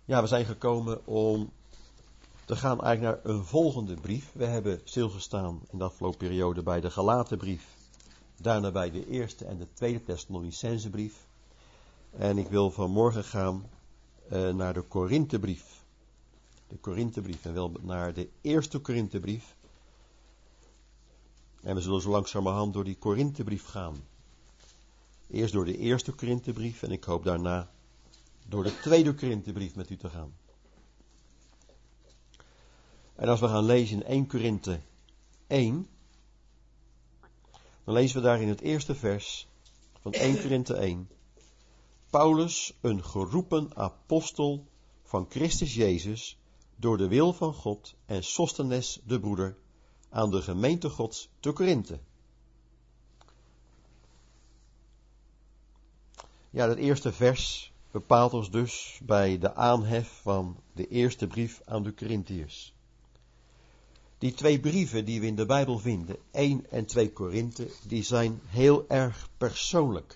Ja, we zijn gekomen om te gaan eigenlijk naar een volgende brief. We hebben stilgestaan in de afgelopen periode bij de Galatenbrief. Daarna bij de eerste en de tweede Thessalonicensebrief. En ik wil vanmorgen gaan naar de Korinthebrief. De Korinthebrief en wel naar de eerste Korinthebrief. En we zullen zo langzamerhand door die Korinthebrief gaan. Eerst door de eerste Korinthebrief en ik hoop daarna door de tweede Korinthebrief met u te gaan. En als we gaan lezen in 1 Korinthe 1, dan lezen we daar in het eerste vers van 1 Korinthe 1. Paulus, een geroepen apostel van Christus Jezus, door de wil van God, en Sostenes, de broeder, aan de gemeente Gods te Korinthe. Ja, dat eerste vers bepaalt ons dus bij de aanhef van de eerste brief aan de Korinthiërs. Die twee brieven die we in de Bijbel vinden, 1 en 2 Korinthe, die zijn heel erg persoonlijk.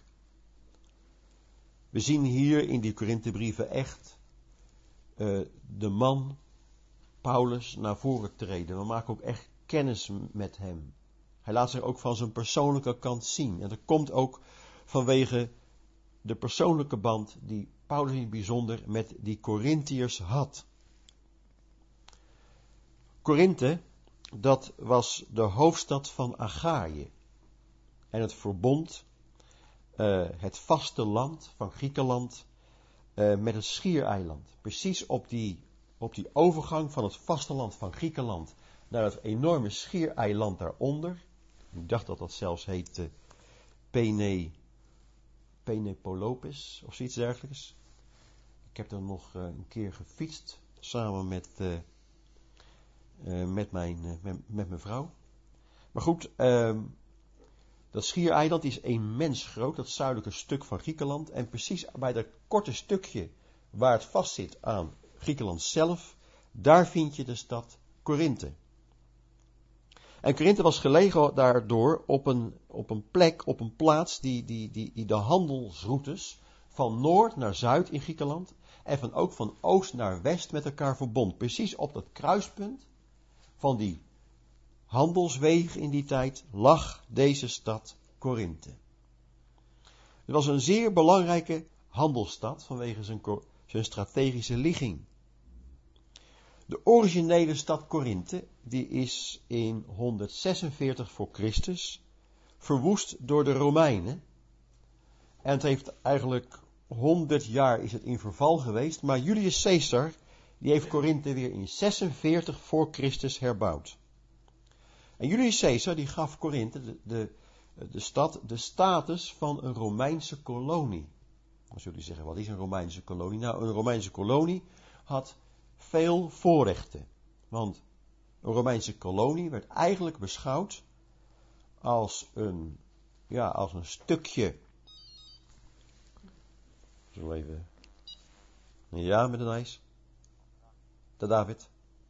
We zien hier in die Korinthebrieven echt de man Paulus naar voren treden. We maken ook echt kennis met hem. Hij laat zich ook van zijn persoonlijke kant zien. En dat komt ook vanwege de persoonlijke band die Paulus in het bijzonder met die Korinthiërs had. Korinthe, dat was de hoofdstad van Achaïe. En het verbond het vaste land van Griekenland met het schiereiland. Precies op die overgang van het vasteland van Griekenland naar het enorme schiereiland daaronder. Ik dacht dat dat zelfs heette Penepolopis of zoiets dergelijks. Ik heb er nog een keer gefietst samen met mijn vrouw. Maar goed, dat schiereiland is immens groot, dat zuidelijke stuk van Griekenland. En precies bij dat korte stukje waar het vastzit aan Griekenland zelf, daar vind je de stad Korinthe. En Korinthe was gelegen daardoor op een plek, op een plaats die de handelsroutes van noord naar zuid in Griekenland en ook van oost naar west met elkaar verbond. Precies op dat kruispunt van die handelswegen in die tijd lag deze stad Korinthe. Het was een zeer belangrijke handelsstad vanwege zijn strategische ligging. De originele stad Korinthe, die is in 146 voor Christus verwoest door de Romeinen. En het heeft eigenlijk 100 jaar is het in verval geweest, maar Julius Caesar, die heeft Korinthe weer in 46 voor Christus herbouwd. En Julius Caesar, die gaf Korinthe, de stad, de status van een Romeinse kolonie. Dan zult u zeggen, wat is een Romeinse kolonie? Nou, een Romeinse kolonie had veel voorrechten. Want een Romeinse kolonie werd eigenlijk beschouwd als een stukje. Zo even. Ja, met een ijs. De David.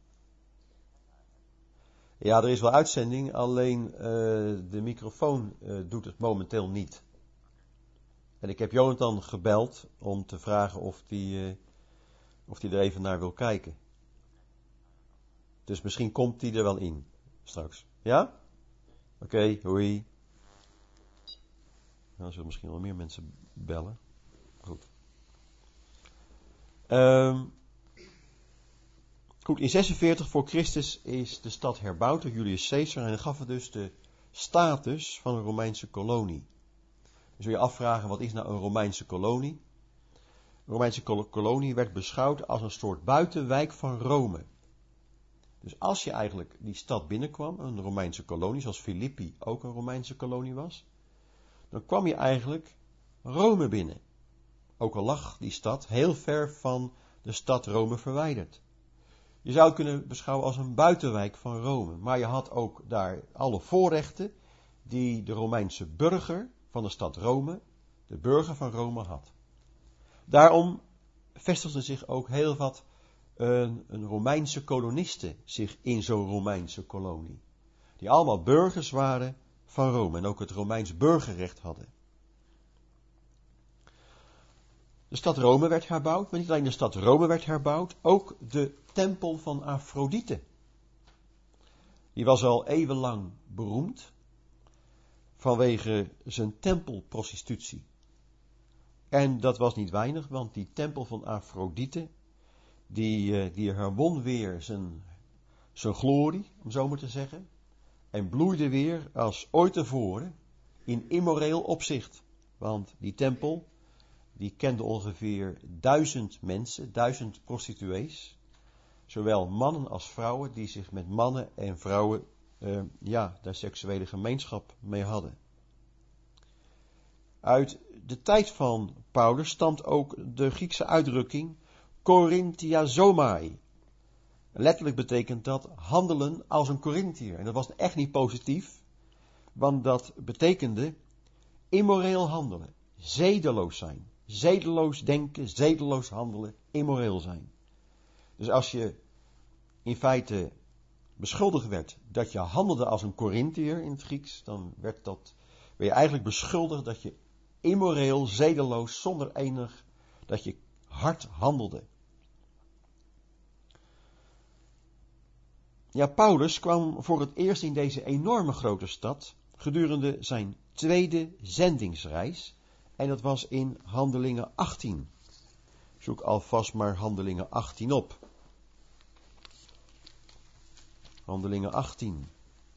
Ja, er is wel uitzending, alleen de microfoon doet het momenteel niet. En ik heb Jonathan gebeld om te vragen of hij er even naar wil kijken. Dus misschien komt hij er wel in, straks. Ja? Oké, hoi. Nou, zullen misschien wel meer mensen bellen. Goed. Goed, in 46 voor Christus is de stad herbouwd door Julius Caesar en hij gaf het dus de status van een Romeinse kolonie. Dan zul je afvragen, wat is nou een Romeinse kolonie? Een Romeinse kolonie werd beschouwd als een soort buitenwijk van Rome. Dus als je eigenlijk die stad binnenkwam, een Romeinse kolonie, zoals Filippi ook een Romeinse kolonie was, dan kwam je eigenlijk Rome binnen. Ook al lag die stad heel ver van de stad Rome verwijderd. Je zou het kunnen beschouwen als een buitenwijk van Rome. Maar je had ook daar alle voorrechten die de Romeinse burger van de stad Rome, de burger van Rome, had. Daarom vestigden zich ook heel wat een Romeinse kolonisten zich in zo'n Romeinse kolonie. Die allemaal burgers waren van Rome en ook het Romeins burgerrecht hadden. De stad Rome werd herbouwd, maar niet alleen de stad Rome werd herbouwd, ook de tempel van Afrodite. Die was al eeuwenlang beroemd vanwege zijn tempelprostitutie. En dat was niet weinig, want die tempel van Afrodite, die herwon weer zijn glorie, om zo maar te zeggen, en bloeide weer als ooit tevoren in immoreel opzicht. Want die tempel, die kende ongeveer 1000 mensen, 1000 prostituees, zowel mannen als vrouwen die zich met mannen en vrouwen daar seksuele gemeenschap mee hadden. Uit de tijd van Paulus stamt ook de Griekse uitdrukking Korinthiazomai. Letterlijk betekent dat handelen als een Korinthiër. En dat was echt niet positief, want dat betekende immoreel handelen, zedeloos zijn, zedeloos denken, zedeloos handelen, immoreel zijn. Dus als je in feite beschuldigd werd dat je handelde als een Korinthiër in het Grieks, dan werd je eigenlijk beschuldigd dat je immoreel, zedeloos, zonder dat je hard handelde. Ja, Paulus kwam voor het eerst in deze enorme grote stad gedurende zijn tweede zendingsreis. En dat was in Handelingen 18. Zoek alvast maar Handelingen 18 op. Handelingen 18.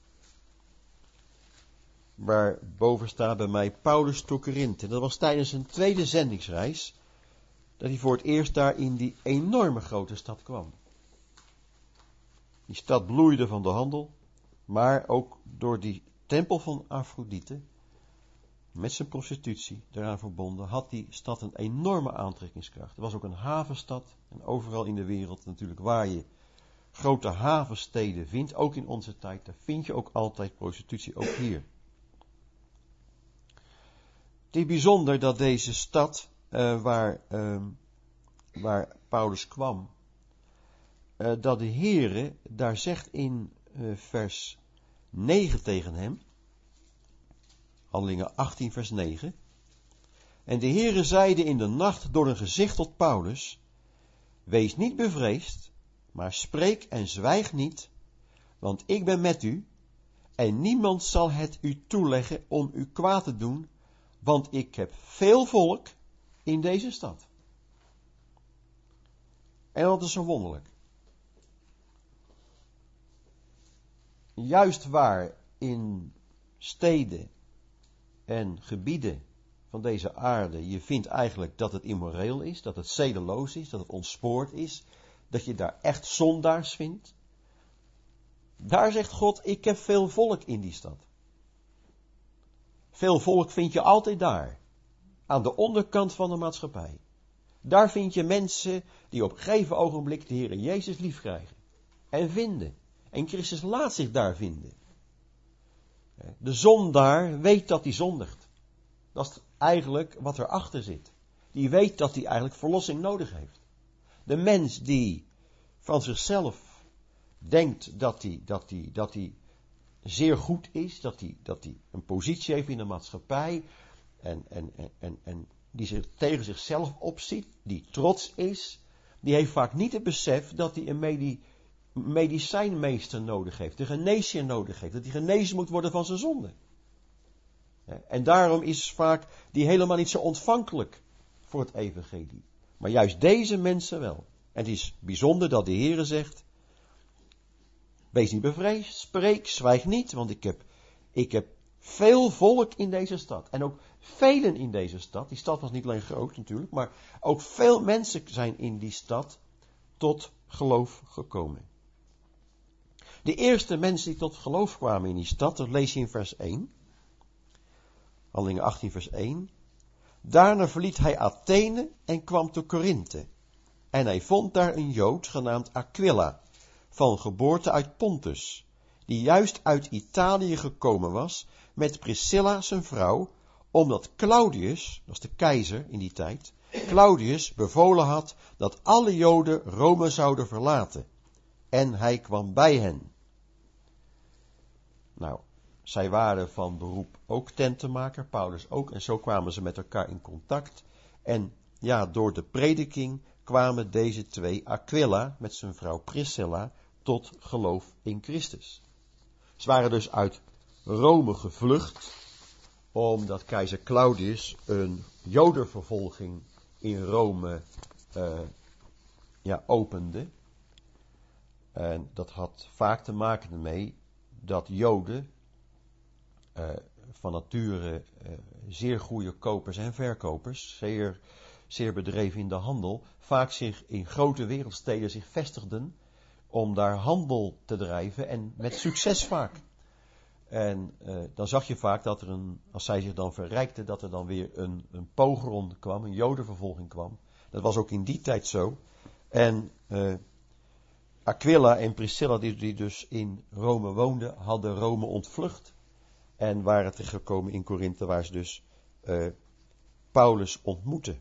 Waar boven staat bij mij Paulus tot Korinthe. Dat was tijdens zijn tweede zendingsreis dat hij voor het eerst daar in die enorme grote stad kwam. Die stad bloeide van de handel, maar ook door die tempel van Afrodite, met zijn prostitutie daaraan verbonden, had die stad een enorme aantrekkingskracht. Er was ook een havenstad, en overal in de wereld natuurlijk waar je grote havensteden vindt, ook in onze tijd, daar vind je ook altijd prostitutie, ook hier. Het is bijzonder dat deze stad, waar Paulus kwam, dat de Heere daar zegt in vers 9 tegen hem, Handelingen 18 vers 9, en de Heere zeide in de nacht door een gezicht tot Paulus, wees niet bevreesd, maar spreek en zwijg niet, want ik ben met u, en niemand zal het u toeleggen om u kwaad te doen, want ik heb veel volk in deze stad. En dat is zo wonderlijk. Juist waar in steden en gebieden van deze aarde je vindt eigenlijk dat het immoreel is, dat het zedeloos is, dat het ontspoord is, dat je daar echt zondaars vindt. Daar zegt God, ik heb veel volk in die stad. Veel volk vind je altijd daar, aan de onderkant van de maatschappij. Daar vind je mensen die op een gegeven ogenblik de Heer Jezus lief krijgen en vinden. En Christus laat zich daar vinden. De zondaar weet dat hij zondigt. Dat is eigenlijk wat erachter zit. Die weet dat hij eigenlijk verlossing nodig heeft. De mens die van zichzelf denkt dat hij zeer goed is, dat hij een positie heeft in de maatschappij en die zich tegen zichzelf opziet, die trots is, die heeft vaak niet het besef dat hij een medicijnmeester nodig heeft, een geneesheer nodig heeft, dat hij genezen moet worden van zijn zonde. En daarom is vaak die helemaal niet zo ontvankelijk voor het evangelie. Maar juist deze mensen wel. En het is bijzonder dat de Heere zegt, wees niet bevreesd, spreek, zwijg niet, want ik heb veel volk in deze stad. En ook velen in deze stad. Die stad was niet alleen groot natuurlijk, maar ook veel mensen zijn in die stad tot geloof gekomen. De eerste mensen die tot geloof kwamen in die stad, dat lees je in vers 1. Handelingen 18 vers 1. Daarna verliet hij Athene en kwam te Korinthe. En hij vond daar een Jood genaamd Aquila, van geboorte uit Pontus, die juist uit Italië gekomen was met Priscilla zijn vrouw, omdat Claudius, dat is de keizer in die tijd, Claudius bevolen had dat alle Joden Rome zouden verlaten. En hij kwam bij hen. Nou, zij waren van beroep ook tentenmaker, Paulus ook, en zo kwamen ze met elkaar in contact. En door de prediking kwamen deze twee, Aquila met zijn vrouw Priscilla, tot geloof in Christus. Ze waren dus uit Rome gevlucht, omdat keizer Claudius een jodenvervolging in Rome opende. En dat had vaak te maken ermee dat Joden van nature zeer goede kopers en verkopers, zeer bedreven in de handel, vaak zich in grote wereldsteden zich vestigden om daar handel te drijven en met succes vaak. En dan zag je vaak dat als zij zich dan verrijkten, dat er dan weer een pogrom kwam, een jodenvervolging kwam. Dat was ook in die tijd zo. En Aquila en Priscilla, die dus in Rome woonden, hadden Rome ontvlucht. En waren terechtgekomen in Korinthe, waar ze dus Paulus ontmoetten.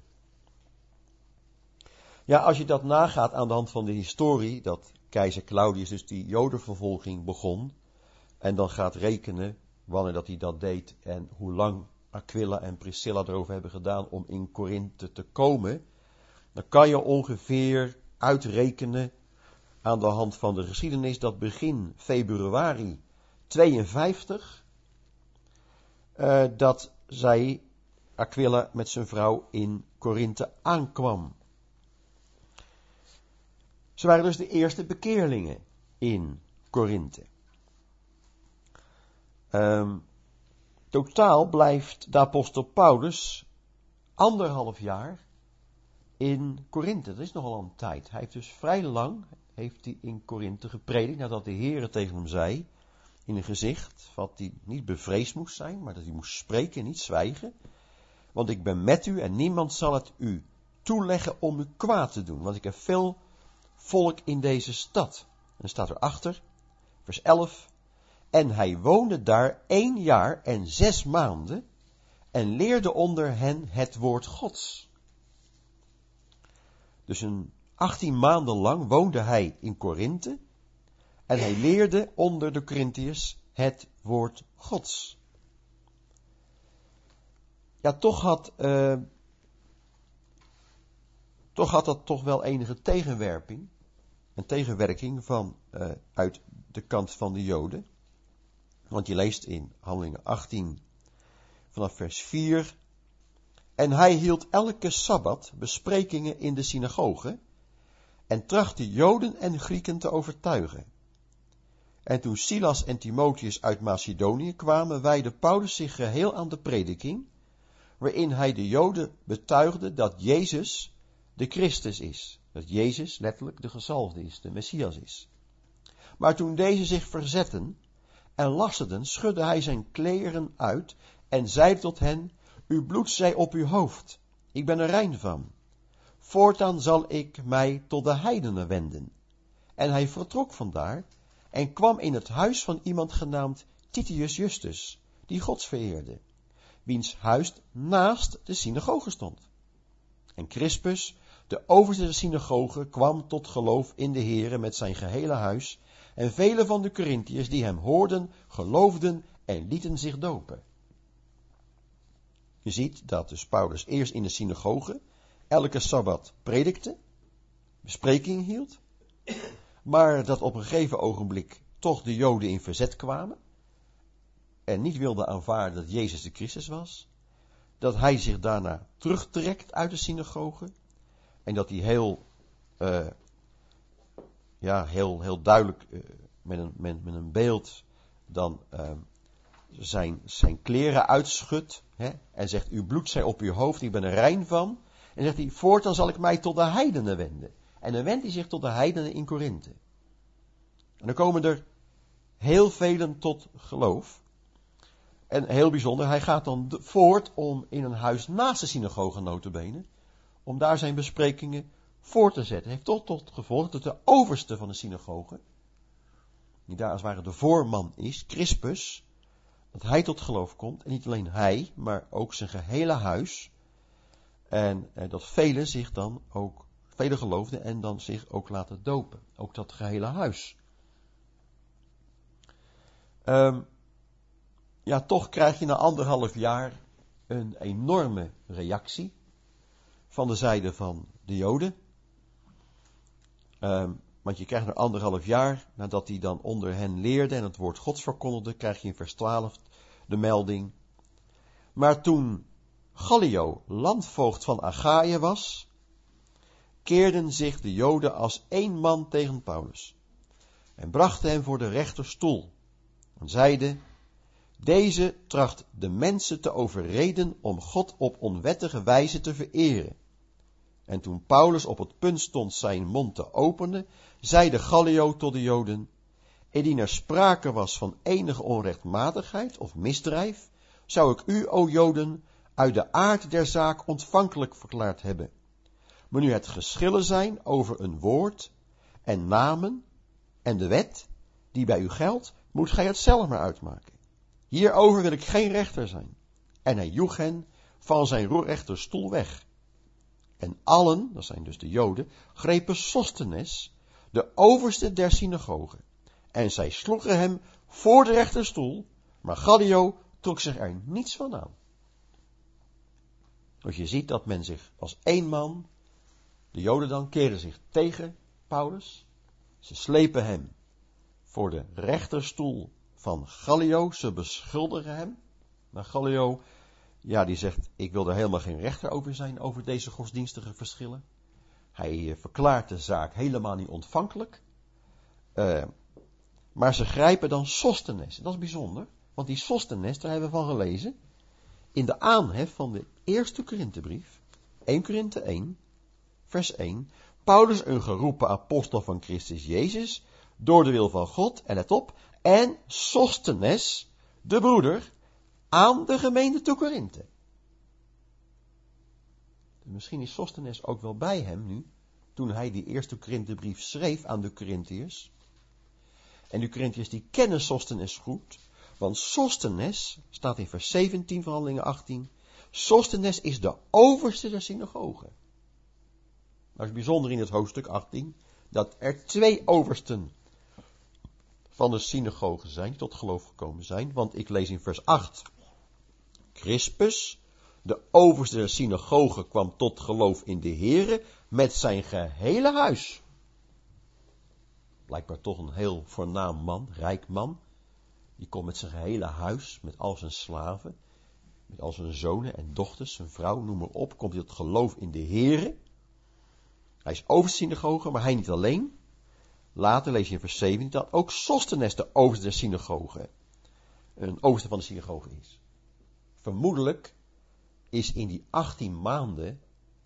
Ja, als je dat nagaat aan de hand van de historie, dat keizer Claudius dus die jodenvervolging begon, en dan gaat rekenen wanneer dat hij dat deed en hoe lang Aquila en Priscilla erover hebben gedaan om in Korinthe te komen, dan kan je ongeveer uitrekenen aan de hand van de geschiedenis dat begin februari 52 dat zij, Aquila met zijn vrouw, in Korinthe aankwam. Ze waren dus de eerste bekeerlingen in Korinthe. Totaal blijft de apostel Paulus 1,5 jaar in Korinthe. Dat is nogal een tijd. Hij heeft dus vrij lang in Korinthe gepredikt, nadat de Heere tegen hem zei, in een gezicht, dat hij niet bevreesd moest zijn, maar dat hij moest spreken en niet zwijgen. Want ik ben met u en niemand zal het u toeleggen om u kwaad te doen. Want ik heb veel volk in deze stad. En dan staat erachter, vers 11. En hij woonde daar 1 jaar en 6 maanden en leerde onder hen het woord Gods. Dus 18 maanden lang woonde hij in Korinthe en hij leerde onder de Korinthiërs het woord Gods. Ja, toch had dat toch wel enige tegenwerking uit de kant van de Joden. Want je leest in Handelingen 18 vanaf vers 4. En hij hield elke Sabbat besprekingen in de synagoge en trachtte Joden en Grieken te overtuigen. En toen Silas en Timotheus uit Macedonië kwamen, wijdde Paulus zich geheel aan de prediking, waarin hij de Joden betuigde dat Jezus de Christus is. Dat Jezus letterlijk de gezalfde is, de Messias is. Maar toen deze zich verzetten en lasterden, schudde hij zijn kleren uit en zei tot hen, uw bloed zij op uw hoofd, ik ben er rein van. Voortaan zal ik mij tot de heidenen wenden. En hij vertrok vandaar en kwam in het huis van iemand genaamd Titius Justus, die Gods vereerde, wiens huis naast de synagoge stond. En Crispus, de overste der synagoge, kwam tot geloof in de Here met zijn gehele huis, en vele van de Korinthiërs die hem hoorden, geloofden en lieten zich dopen. Je ziet dat dus Paulus eerst in de synagoge elke Sabbat predikte, bespreking hield, maar dat op een gegeven ogenblik toch de Joden in verzet kwamen en niet wilden aanvaarden dat Jezus de Christus was, dat hij zich daarna terugtrekt uit de synagoge en dat hij heel duidelijk met een beeld dan zijn kleren uitschudt en zegt, uw bloed zij op uw hoofd, ik ben er rein van. En zegt hij, voortaan zal ik mij tot de heidenen wenden. En dan wendt hij zich tot de heidenen in Korinthe. En dan komen er heel velen tot geloof. En heel bijzonder, hij gaat dan voort om in een huis naast de synagoge nota bene, om daar zijn besprekingen voor te zetten. Hij heeft toch tot gevolg dat de overste van de synagoge, die daar als het ware de voorman is, Crispus, dat hij tot geloof komt. En niet alleen hij, maar ook zijn gehele huis. En dat velen geloofden en dan zich ook laten dopen. Ook dat gehele huis. Toch krijg je na 1,5 jaar een enorme reactie van de zijde van de Joden. Want je krijgt na 1,5 jaar, nadat hij dan onder hen leerde en het woord Gods verkondigde, krijg je in vers 12 de melding. Maar toen Gallio landvoogd van Achaïe was, keerden zich de Joden als één man tegen Paulus en brachten hem voor de rechterstoel en zeiden: deze tracht de mensen te overreden om God op onwettige wijze te vereren. En toen Paulus op het punt stond zijn mond te openen, zeide Gallio tot de Joden: indien er sprake was van enige onrechtmatigheid of misdrijf, zou ik u, o Joden, uit de aard der zaak ontvankelijk verklaard hebben. Maar nu het geschillen zijn over een woord en namen en de wet die bij u geldt, moet gij het zelf maar uitmaken. Hierover wil ik geen rechter zijn. En hij joeg hen van zijn rechterstoel weg. En allen, dat zijn dus de Joden, grepen Sostenes, de overste der synagoge. En zij sloegen hem voor de rechterstoel, maar Gallio trok zich er niets van aan. Dus je ziet dat men zich als één man, de Joden dan, keren zich tegen Paulus. Ze slepen hem voor de rechterstoel van Gallio. Ze beschuldigen hem. Maar Gallio, ja, die zegt: ik wil er helemaal geen rechter over zijn, over deze godsdienstige verschillen. Hij verklaart de zaak helemaal niet ontvankelijk. Maar ze grijpen dan Sostenes. Dat is bijzonder, want die Sostenes, daar hebben we van gelezen, in de aanhef van de eerste Korinthebrief, 1 Korinthe 1, vers 1, Paulus, een geroepen apostel van Christus Jezus, door de wil van God, en let op, en Sostenes, de broeder, aan de gemeente te Korinthe. Misschien is Sostenes ook wel bij hem nu, toen hij die eerste Korinthebrief schreef aan de Korinthiërs. En de Korinthiërs die kennen Sostenes goed, want Sostenes, staat in vers 17 van Handelingen 18, Sostenes is de overste der synagoge. Nou is bijzonder in het hoofdstuk 18, dat er 2 oversten van de synagoge zijn, die tot geloof gekomen zijn. Want ik lees in vers 8, Crispus, de overste der synagoge, kwam tot geloof in de Here met zijn gehele huis. Blijkbaar toch een heel voornaam man, rijk man. Die komt met zijn gehele huis, met al zijn slaven, met al zijn zonen en dochters, zijn vrouw, noem maar op, komt hij tot geloof in de Here. Hij is overste synagoge, maar hij niet alleen. Later lees je in vers 17 dat ook Sostenes de overste der synagoge, een overste van de synagoge is. Vermoedelijk is in die 18 maanden,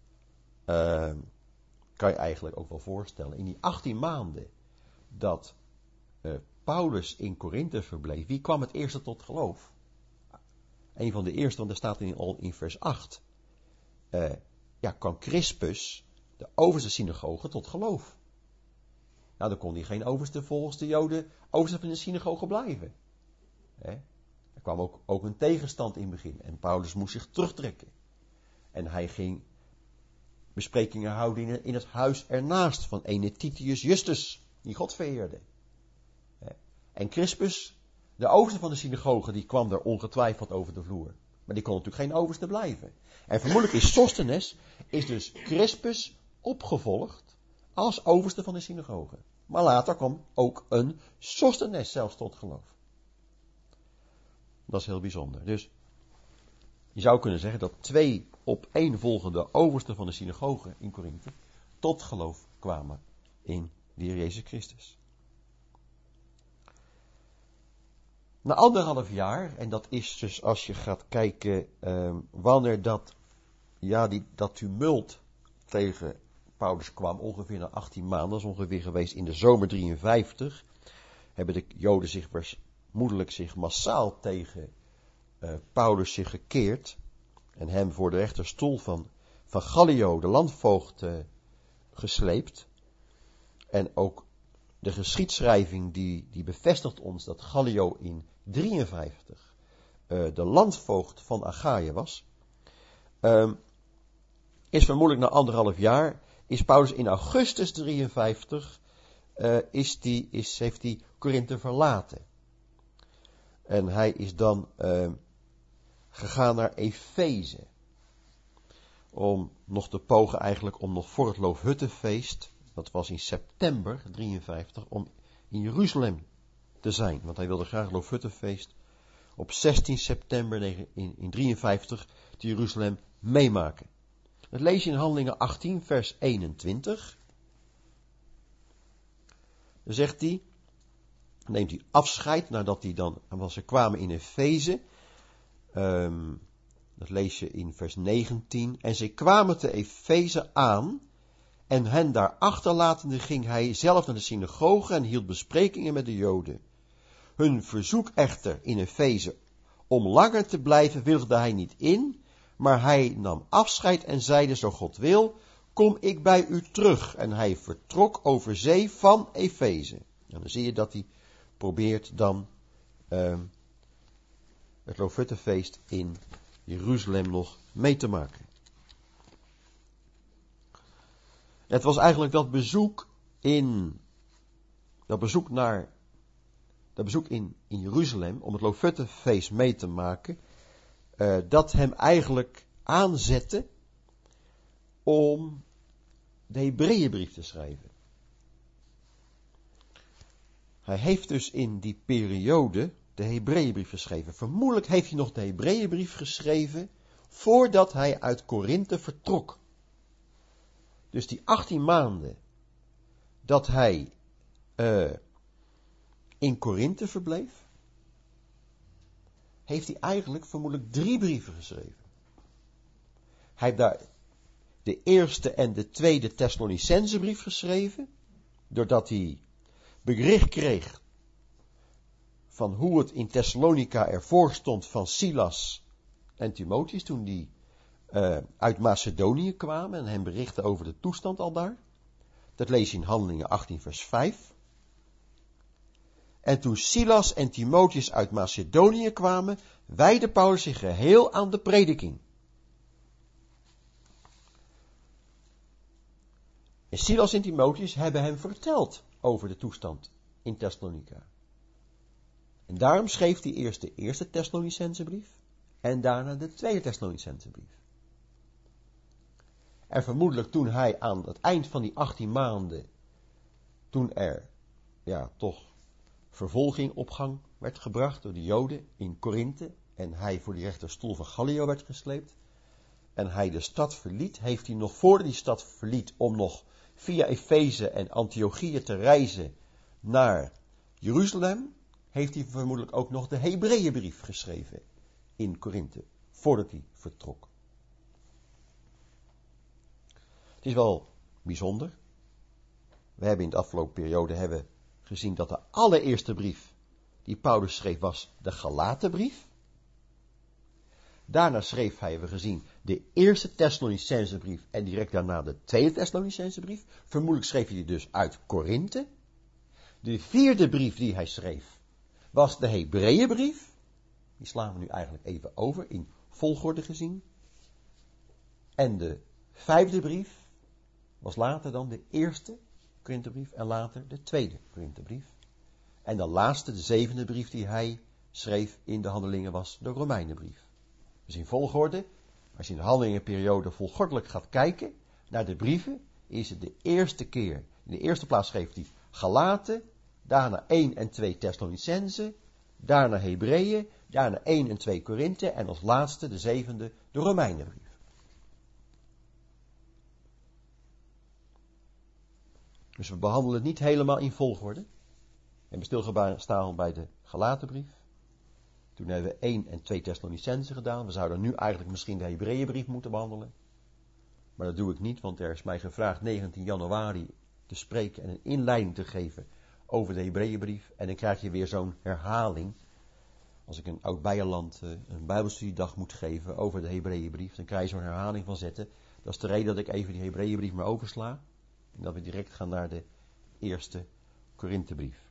kan je eigenlijk ook wel voorstellen, in die 18 maanden dat Paulus in Korinthe verbleef, wie kwam het eerste tot geloof? Een van de eerste, want er staat al in vers 8, kwam Crispus, de overste synagoge, tot geloof. Nou, dan kon hij geen overste volgens de Joden, overste van de synagoge blijven. Er kwam ook een tegenstand in het begin. En Paulus moest zich terugtrekken. En hij ging besprekingen houden in het huis ernaast van ene Titius Justus, die God vereerde. En Crispus, de overste van de synagoge, die kwam er ongetwijfeld over de vloer. Maar die kon natuurlijk geen overste blijven. En vermoedelijk is Sostenes, is dus Crispus opgevolgd als overste van de synagoge. Maar later kwam ook een Sostenes zelfs tot geloof. Dat is heel bijzonder. Dus je zou kunnen zeggen dat 2 opeenvolgende oversten van de synagoge in Korinthe tot geloof kwamen in de Heer Jezus Christus. Na 1,5 jaar, en dat is dus als je gaat kijken wanneer dat tumult tegen Paulus kwam, ongeveer na 18 maanden, dat is ongeveer geweest in de zomer 53, hebben de Joden zich vermoedelijk massaal tegen Paulus zich gekeerd en hem voor de rechterstoel van Gallio, de landvoogd, gesleept. En ook de geschiedschrijving die bevestigt ons dat Gallio in 53 de landvoogd van Achaïe was, is vermoedelijk na 1,5 jaar, is Paulus in augustus 53, heeft hij Korinthe verlaten. En hij is dan gegaan naar Efeze. om nog te pogen eigenlijk om nog voor het Loofhuttenfeest, dat was in september 53, om in Jeruzalem te zijn. Want hij wilde graag het Loofhuttenfeest op 16 september in 53 te Jeruzalem meemaken. Dat lees je in Handelingen 18 vers 21. Dan zegt hij, neemt hij afscheid nadat hij dan, want ze kwamen in Efeze. Dat lees je in vers 19. En ze kwamen te Efeze aan en hen daar achterlatende ging hij zelf naar de synagoge en hield besprekingen met de Joden. Hun verzoek echter in Efeze om langer te blijven wilde hij niet in, maar hij nam afscheid en zeide, zo God wil, kom ik bij u terug. En hij vertrok over zee van Efeze. En dan zie je dat hij probeert dan het Loofhuttenfeest in Jeruzalem nog mee te maken. Het was eigenlijk dat bezoek in Jeruzalem om het Loofhuttenfeest mee te maken, dat hem eigenlijk aanzette om de Hebreeënbrief te schrijven. Hij heeft dus in die periode de Hebreeënbrief geschreven. Vermoedelijk heeft hij nog de Hebreeënbrief geschreven voordat hij uit Korinthe vertrok. Dus die 18 maanden dat hij in Korinthe verbleef, heeft hij eigenlijk vermoedelijk 3 brieven geschreven. Hij heeft daar de eerste en de tweede Thessalonicensebrief geschreven, doordat hij bericht kreeg van hoe het in Thessalonica ervoor stond van Silas en Timotheus toen die uit Macedonië kwamen en hem berichten over de toestand al daar. Dat lees je in Handelingen 18 vers 5. En toen Silas en Timotheus uit Macedonië kwamen, wijdde Paulus zich geheel aan de prediking. En Silas en Timotheus hebben hem verteld over de toestand in Thessalonica. En daarom schreef hij eerst de eerste Thessalonicensebrief en daarna de tweede Thessalonicensebrief. En vermoedelijk toen hij aan het eind van die 18 maanden, toen er toch vervolging op gang werd gebracht door de Joden in Korinthe en hij voor die rechterstoel van Gallio werd gesleept en hij de stad verliet, heeft hij nog voor die stad verliet om nog via Efeze en Antiochië te reizen naar Jeruzalem, heeft hij vermoedelijk ook nog de Hebreeënbrief geschreven in Korinthe, voordat hij vertrok. Het is wel bijzonder. We hebben in de afgelopen periode gezien dat de allereerste brief die Paulus schreef was de Galatenbrief. Daarna schreef hij, hebben we gezien, de eerste Thessalonicensebrief en direct daarna de tweede Thessalonicensebrief. Vermoedelijk schreef hij die dus uit Korinthe. De vierde brief die hij schreef was de Hebreeënbrief. Die slaan we nu eigenlijk even over in volgorde gezien. En de vijfde brief was later dan de eerste Korinthebrief en later de tweede Korinthebrief. En de laatste, de 7e brief die hij schreef in de Handelingen was de Romeinenbrief. Dus in volgorde, als je in de Handelingenperiode volgordelijk gaat kijken naar de brieven, is het de eerste keer, in de eerste plaats schreef hij Galaten, daarna 1 en 2 Thessalonicense, daarna Hebreeën, daarna 1 en 2 Korinthe en als laatste, de 7e, de Romeinenbrief. Dus we behandelen het niet helemaal in volgorde. We hebben stilgestaan bij de Galatenbrief. Toen hebben we 1 en 2 Thessalonicense gedaan. We zouden nu eigenlijk misschien de Hebreeënbrief moeten behandelen. Maar dat doe ik niet, want er is mij gevraagd 19 januari te spreken en een inleiding te geven over de Hebreeënbrief. En dan krijg je weer zo'n herhaling. Als ik een Oud-Beierland een Bijbelstudiedag moet geven over de Hebreeënbrief, dan krijg je zo'n herhaling van zetten. Dat is de reden dat ik even die Hebreeënbrief maar oversla. En dat we direct gaan naar de eerste Korinthebrief.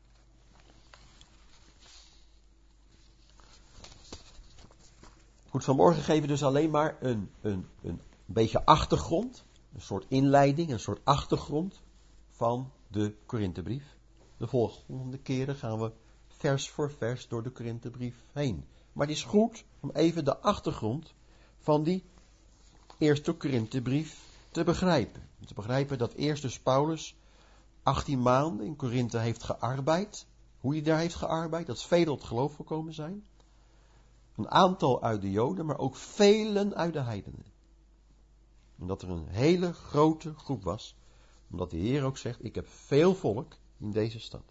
Goed, vanmorgen geven we dus alleen maar een beetje achtergrond. Een soort inleiding, een soort achtergrond van de Korinthebrief. De volgende keren gaan we vers voor vers door de Korinthebrief heen. Maar het is goed om even de achtergrond van die Eerste Korinthebrief te begrijpen. Te begrijpen dat eerst dus Paulus 18 maanden in Korinthe heeft gearbeid. Hoe hij daar heeft gearbeid, dat velen tot geloof gekomen zijn. Een aantal uit de Joden, maar ook velen uit de heidenen. En dat er een hele grote groep was, omdat de Heer ook zegt, ik heb veel volk in deze stad.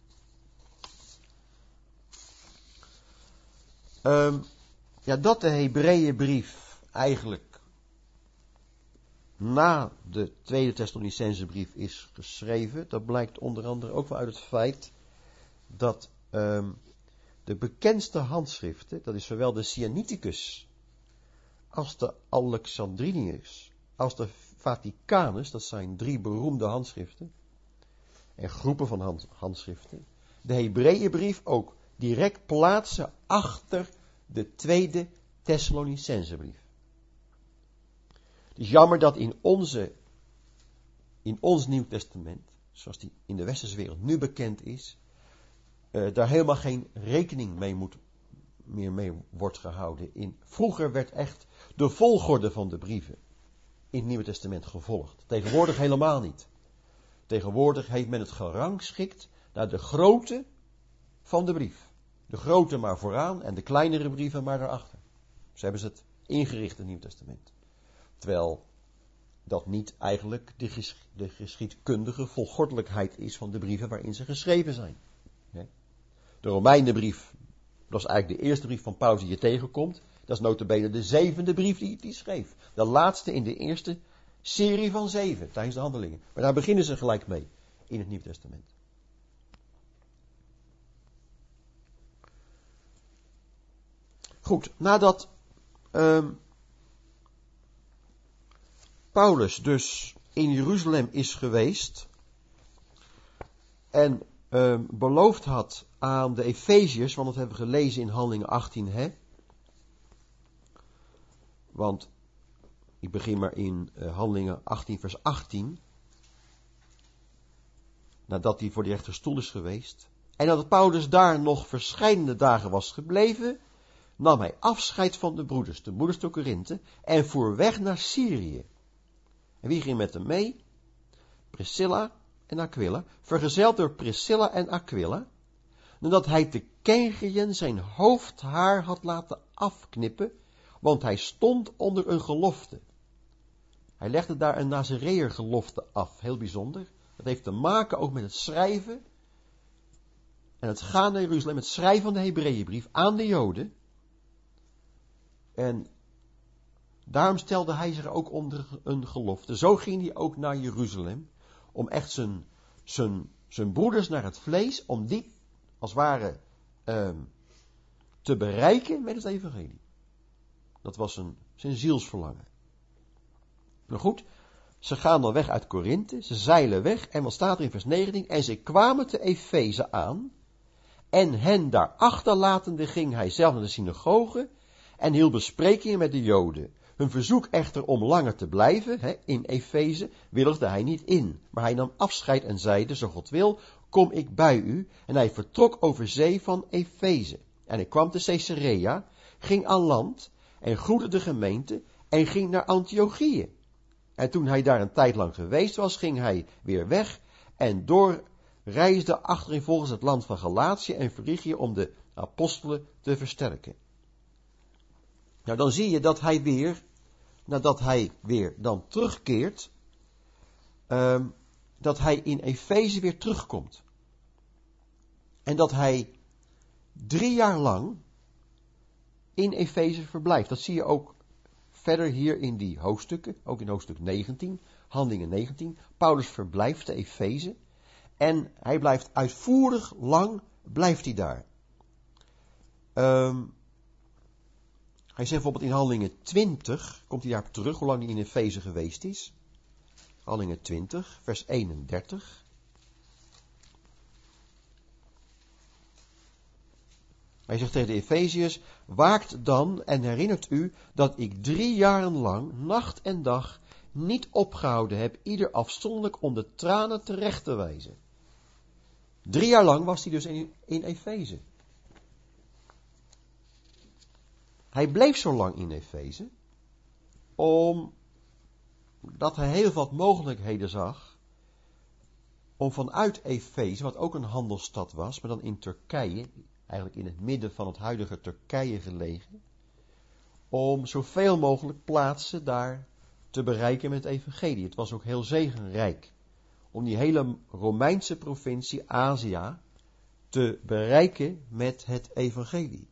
Dat de Hebreeënbrief eigenlijk na de Tweede Thessalonicensebrief is geschreven, dat blijkt onder andere ook wel uit het feit dat de bekendste handschriften, dat is zowel de Sinaiticus als de Alexandrinus, als de Vaticanus, dat zijn 3 beroemde handschriften en groepen van handschriften, de Hebreeënbrief ook direct plaatsen achter de Tweede Thessalonicensebrief. Het is jammer dat in ons Nieuw Testament, zoals die in de westerse wereld nu bekend is, daar helemaal geen rekening meer mee wordt gehouden. Vroeger werd echt de volgorde van de brieven in het Nieuwe Testament gevolgd. Tegenwoordig helemaal niet. Tegenwoordig heeft men het gerangschikt naar de grootte van de brief. De grote maar vooraan en de kleinere brieven maar daarachter. Zo hebben ze het ingericht in het Nieuw Testament. Terwijl dat niet eigenlijk de geschiedkundige volgordelijkheid is van de brieven waarin ze geschreven zijn. De Romeinenbrief, dat is eigenlijk de eerste brief van Paulus die je tegenkomt. Dat is nota bene de 7e brief die hij schreef. De laatste in de eerste serie van 7 tijdens de handelingen. Maar daar beginnen ze gelijk mee in het Nieuw Testament. Goed, nadat Paulus dus in Jeruzalem is geweest en beloofd had aan de Efeziërs, want dat hebben we gelezen in Handelingen 18, Want ik begin maar in Handelingen 18 vers 18. Nadat hij voor de rechterstoel is geweest. En dat Paulus daar nog verscheidene dagen was gebleven, nam hij afscheid van de broeders te Korinthe, en voer weg naar Syrië. En wie ging met hem mee? Priscilla en Aquila, vergezeld door Priscilla en Aquila, nadat hij te Kengiën zijn hoofdhaar had laten afknippen, want hij stond onder een gelofte. Hij legde daar een Nazareër gelofte af, heel bijzonder. Dat heeft te maken ook met het schrijven en het gaan naar Jeruzalem, het schrijven van de Hebreeënbrief aan de Joden. En daarom stelde hij zich ook onder een gelofte. Zo ging hij ook naar Jeruzalem, om echt zijn broeders naar het vlees, om die als het ware te bereiken met het evangelie. Dat was zijn zielsverlangen. Nou goed, ze gaan dan weg uit Korinthe, ze zeilen weg, en wat staat er in vers 19? En ze kwamen te Efeze aan, en hen daar achterlatende ging hij zelf naar de synagoge, en hield besprekingen met de Joden. Hun verzoek echter om langer te blijven, in Efeze, willigde hij niet in. Maar hij nam afscheid en zeide, zo God wil, kom ik bij u. En hij vertrok over zee van Efeze. En hij kwam te Caesarea, ging aan land, en groette de gemeente, en ging naar Antiochië. En toen hij daar een tijd lang geweest was, ging hij weer weg, en doorreisde achtereenvolgens het land van Galatië en Phrygië om de apostelen te versterken. Nou, dan zie je dat hij weer, nadat hij weer dan terugkeert, dat hij in Efeze weer terugkomt. En dat hij 3 jaar lang in Efeze verblijft. Dat zie je ook verder hier in die hoofdstukken, ook in hoofdstuk 19, Handelingen 19. Paulus verblijft te Efeze en hij blijft uitvoerig lang, blijft hij daar. Hij zegt bijvoorbeeld in Handelingen 20, komt hij daar terug, hoe lang hij in Efeze geweest is. Handelingen 20, vers 31. Hij zegt tegen de Efeziërs, waakt dan en herinnert u dat ik 3 jaren lang, nacht en dag, niet opgehouden heb, ieder afzonderlijk om de tranen terecht te wijzen. 3 jaar lang was hij dus in Efeze. Hij bleef zo lang in Efeze, om dat hij heel wat mogelijkheden zag om vanuit Efeze, wat ook een handelsstad was, maar dan in Turkije, eigenlijk in het midden van het huidige Turkije gelegen, om zoveel mogelijk plaatsen daar te bereiken met het evangelie. Het was ook heel zegenrijk om die hele Romeinse provincie Azië te bereiken met het evangelie.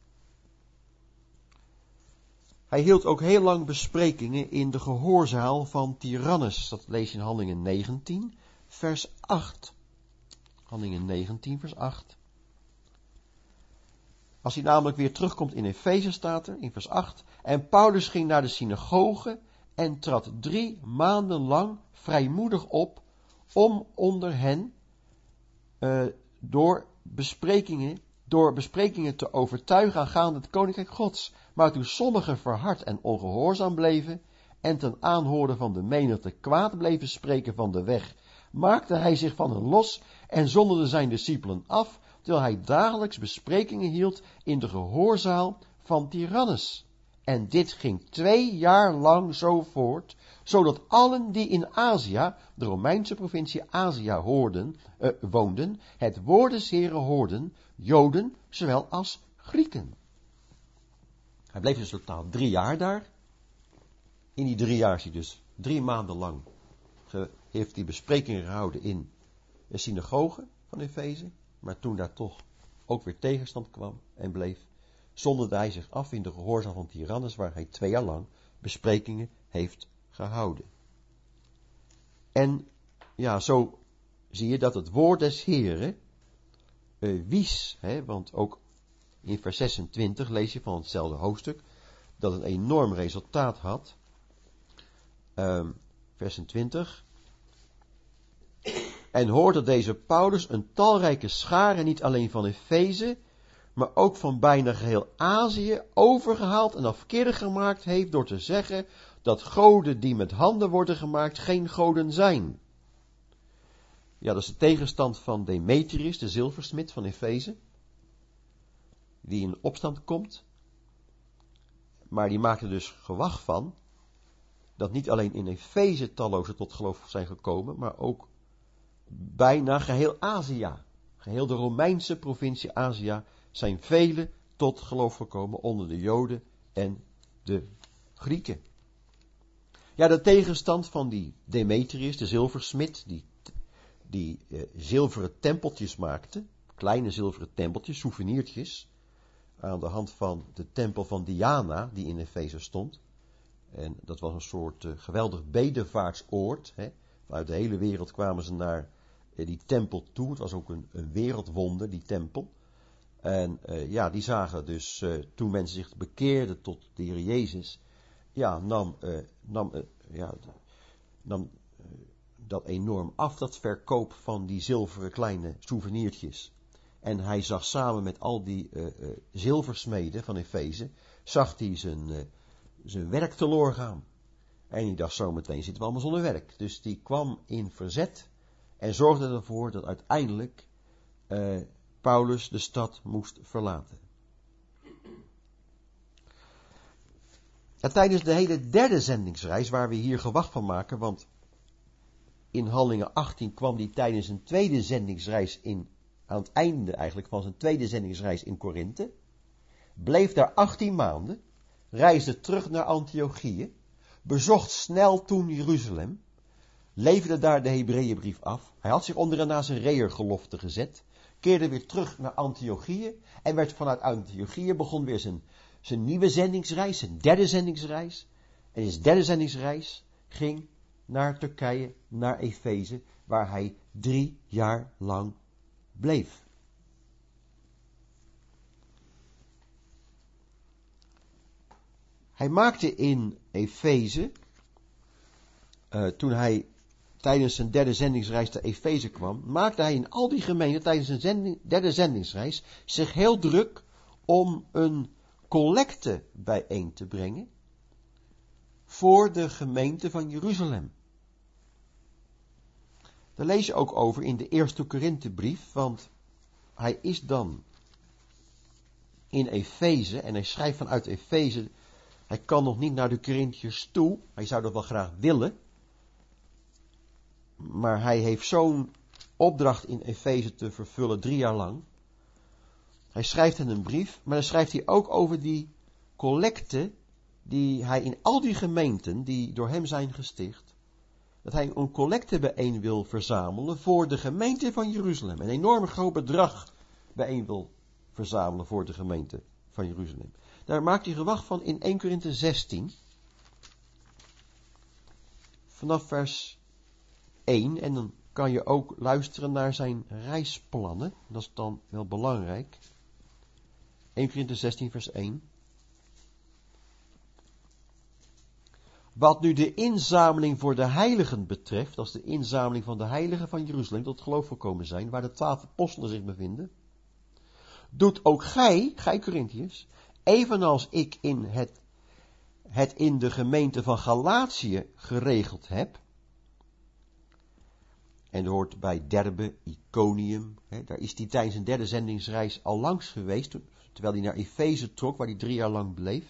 Hij hield ook heel lang besprekingen in de gehoorzaal van Tyrannus. Dat lees je in Handelingen 19, vers 8. Handelingen 19, vers 8. Als hij namelijk weer terugkomt in Efeze, staat er in vers 8. En Paulus ging naar de synagoge en trad 3 maanden lang vrijmoedig op om onder hen door besprekingen te overtuigen aangaande het koninkrijk Gods. Maar toen sommigen verhard en ongehoorzaam bleven en ten aanhoren van de menigte kwaad bleven spreken van de weg, maakte hij zich van hen los en zonderde zijn discipelen af, terwijl hij dagelijks besprekingen hield in de gehoorzaal van Tyrannus. En dit ging 2 jaar lang zo voort, zodat allen die in Azië, de Romeinse provincie Azië, woonden, het woord des Heren hoorden, Joden zowel als Grieken. Hij bleef dus totaal 3 jaar daar. In die 3 jaar is hij dus 3 maanden lang heeft hij besprekingen gehouden in de synagoge van Efeze. Maar toen daar toch ook weer tegenstand kwam en bleef, zonderde hij zich af in de gehoorzaal van Tyrannus, waar hij 2 jaar lang besprekingen heeft gehouden. En ja, zo zie je dat het woord des Heren wies, want ook in vers 26 lees je van hetzelfde hoofdstuk, dat een enorm resultaat had. Vers 26. En hoorde deze Paulus een talrijke schare, niet alleen van Efeze, maar ook van bijna geheel Azië, overgehaald en afkerig gemaakt heeft door te zeggen dat goden die met handen worden gemaakt geen goden zijn. Ja, dat is de tegenstand van Demetrius, de zilversmid van Efeze, die in opstand komt. Maar die maakt er dus gewag van dat niet alleen in Efeze tallozen tot geloof zijn gekomen, maar ook bijna geheel Azië, geheel de Romeinse provincie Azië, zijn velen tot geloof gekomen onder de Joden en de Grieken. Ja, de tegenstand van die Demetrius, de zilversmid, die zilveren tempeltjes maakte, kleine zilveren tempeltjes, souvenirtjes, aan de hand van de tempel van Diana, die in Efeze stond. En dat was een soort geweldig bedevaartsoord. Vanuit de hele wereld kwamen ze naar die tempel toe. Het was ook een wereldwonder, die tempel. En die zagen dus, toen mensen zich bekeerden tot de Heer Jezus, nam dat enorm af, dat verkoop van die zilveren kleine souvenirtjes. En hij zag samen met al die zilversmeden van Efeze, zag hij zijn werk teloor gaan. En die dacht, zo meteen zitten we allemaal zonder werk. Dus die kwam in verzet en zorgde ervoor dat uiteindelijk Paulus de stad moest verlaten. En tijdens de hele 3e zendingsreis, waar we hier gewag van maken, want in Handelingen 18 kwam hij tijdens een 2e zendingsreis aan het einde eigenlijk van zijn 2e zendingsreis in Korinthe, bleef daar 18 maanden, reisde terug naar Antiochië, bezocht snel toen Jeruzalem, leverde daar de Hebreeënbrief af. Hij had zich onder een Nazareërgelofte gezet, keerde weer terug naar Antiochië en werd vanuit Antiochië begon weer zijn nieuwe zendingsreis, zijn 3e zendingsreis. En zijn 3e zendingsreis ging naar Turkije, naar Efeze, waar hij 3 jaar lang bleef. Hij maakte in Efeze, toen hij tijdens zijn 3e zendingsreis naar Efeze kwam, maakte hij in al die gemeenten tijdens zijn 3e zendingsreis zich heel druk om een collecte bijeen te brengen voor de gemeente van Jeruzalem. Daar lees je ook over in de 1 Korinthebrief, want hij is dan in Efeze en hij schrijft vanuit Efeze. Hij kan nog niet naar de Korinthiërs toe, hij zou dat wel graag willen, Maar hij heeft zo'n opdracht in Efeze te vervullen 3 jaar lang. Hij schrijft hen een brief, maar dan schrijft hij ook over die collecte die hij in al die gemeenten die door hem zijn gesticht, dat hij een collecte bijeen wil verzamelen voor de gemeente van Jeruzalem. Een enorm groot bedrag bijeen wil verzamelen voor de gemeente van Jeruzalem. Daar maakt hij gewag van in 1 Korinthe 16. Vanaf vers 1. En dan kan je ook luisteren naar zijn reisplannen. Dat is dan wel belangrijk. 1 Korinthe 16 vers 1. Wat nu de inzameling voor de heiligen betreft, dat is de inzameling van de heiligen van Jeruzalem, tot geloof gekomen zijn, waar de 12 apostelen zich bevinden, doet ook gij Korintiërs, evenals ik in het in de gemeente van Galatië geregeld heb. En dat hoort bij Derbe, Iconium. Daar is hij tijdens een 3e zendingsreis al langs geweest, terwijl hij naar Efeze trok, waar hij 3 jaar lang bleef.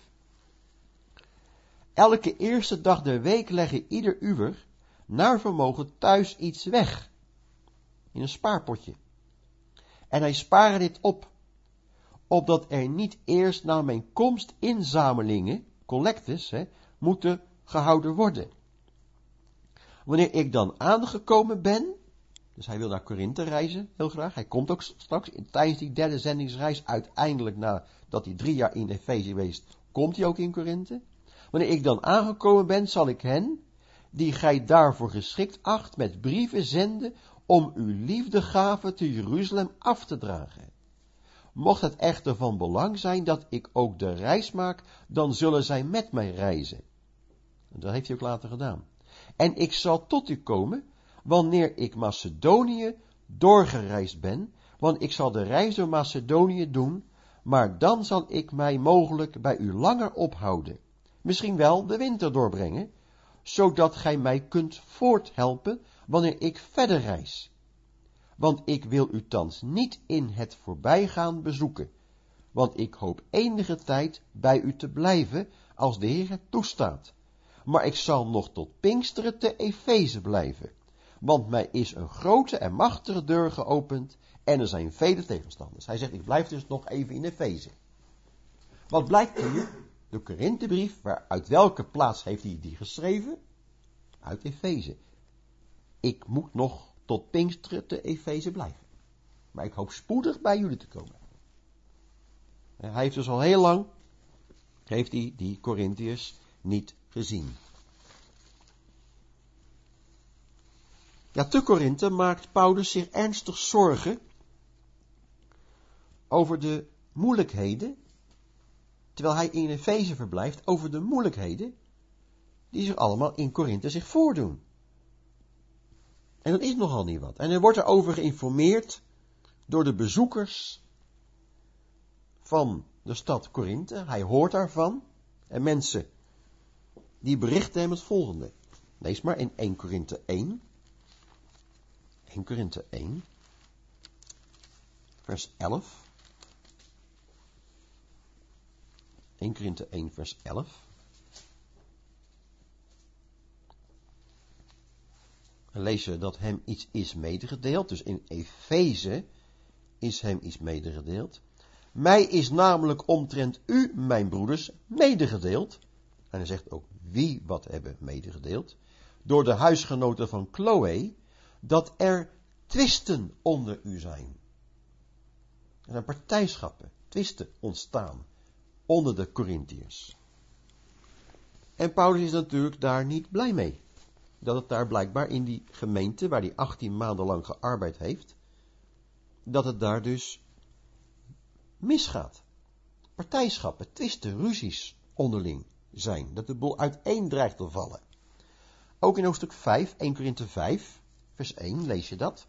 Elke eerste dag der week leggen ieder uwer naar vermogen thuis iets weg. In een spaarpotje. En hij sparen dit op. Opdat er niet eerst na mijn komst inzamelingen, collectes, moeten gehouden worden. Wanneer ik dan aangekomen ben, dus hij wil naar Korinthe reizen, heel graag. Hij komt ook straks tijdens die 3e zendingsreis, uiteindelijk nadat hij 3 jaar in Efeze geweest, komt hij ook in Korinthe. Wanneer ik dan aangekomen ben, zal ik hen, die gij daarvoor geschikt acht, met brieven zenden om uw liefdegave te Jeruzalem af te dragen. Mocht het echter van belang zijn dat ik ook de reis maak, dan zullen zij met mij reizen. En dat heeft hij ook later gedaan. En ik zal tot u komen, wanneer ik Macedonië doorgereisd ben, want ik zal de reis door Macedonië doen, maar dan zal ik mij mogelijk bij u langer ophouden. Misschien wel de winter doorbrengen, zodat gij mij kunt voorthelpen wanneer ik verder reis. Want ik wil u thans niet in het voorbijgaan bezoeken, want ik hoop enige tijd bij u te blijven, als de Heer het toestaat. Maar ik zal nog tot Pinksteren te Efeze blijven, want mij is een grote en machtige deur geopend en er zijn vele tegenstanders. Hij zegt, ik blijf dus nog even in Efeze. Wat blijkt hier? De Korinthebrief, uit welke plaats heeft hij die geschreven? Uit Efeze. Ik moet nog tot Pinksteren te Efeze blijven. Maar ik hoop spoedig bij jullie te komen. En hij heeft dus al heel lang, heeft hij die Korintiërs niet gezien. Ja, te Korinthe maakt Paulus zich ernstig zorgen over de moeilijkheden, terwijl hij in Efeze verblijft, over de moeilijkheden die zich allemaal in Korinthe zich voordoen. En dat is nogal niet wat. En er wordt erover geïnformeerd door de bezoekers van de stad Korinthe. Hij hoort daarvan. En mensen die berichten hem het volgende. Lees maar in 1 Korinthe 1. 1 Korinthe 1. Vers 11. 1 Korinthe 1 vers 11. Dan lezen we dat hem iets is medegedeeld. Dus in Efeze is hem iets medegedeeld. Mij is namelijk omtrent u, mijn broeders, medegedeeld. En hij zegt ook wie wat hebben medegedeeld. Door de huisgenoten van Chloe, dat er twisten onder u zijn. Er zijn partijschappen, twisten ontstaan onder de Korintiërs. En Paulus is natuurlijk daar niet blij mee. Dat het daar blijkbaar in die gemeente, waar hij 18 maanden lang gearbeid heeft, dat het daar dus misgaat. Partijschappen, twisten, ruzies onderling zijn. Dat de boel uiteen dreigt te vallen. Ook in hoofdstuk 5, 1 Korinthe 5, vers 1 lees je dat.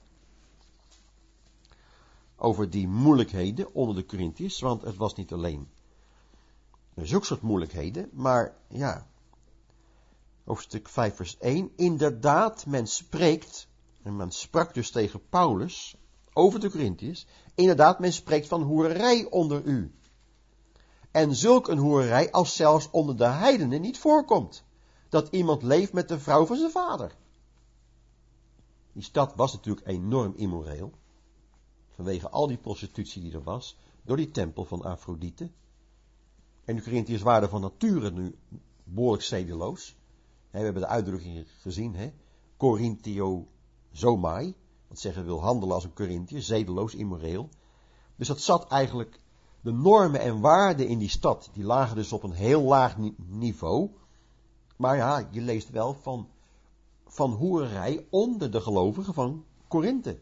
Over die moeilijkheden onder de Korintiërs, want het was niet alleen zulke soort moeilijkheden, maar ja, hoofdstuk 5 vers 1, inderdaad men spreekt, en men sprak dus tegen Paulus over de Korintiërs, inderdaad men spreekt van hoererij onder u. En zulk een hoererij als zelfs onder de heidenen niet voorkomt, dat iemand leeft met de vrouw van zijn vader. Die stad was natuurlijk enorm immoreel. Vanwege al die prostitutie die er was. Door die tempel van Afrodite. En de Corinthiërs waren van nature nu behoorlijk zedeloos. We hebben de uitdrukking gezien. Korinthio-zomai. Wat zeggen wil handelen als een Corinthiër. Zedeloos, immoreel. Dus dat zat eigenlijk. De normen en waarden in die stad. Die lagen dus op een heel laag niveau. Maar ja, je leest wel van hoererij onder de gelovigen van Korinthe.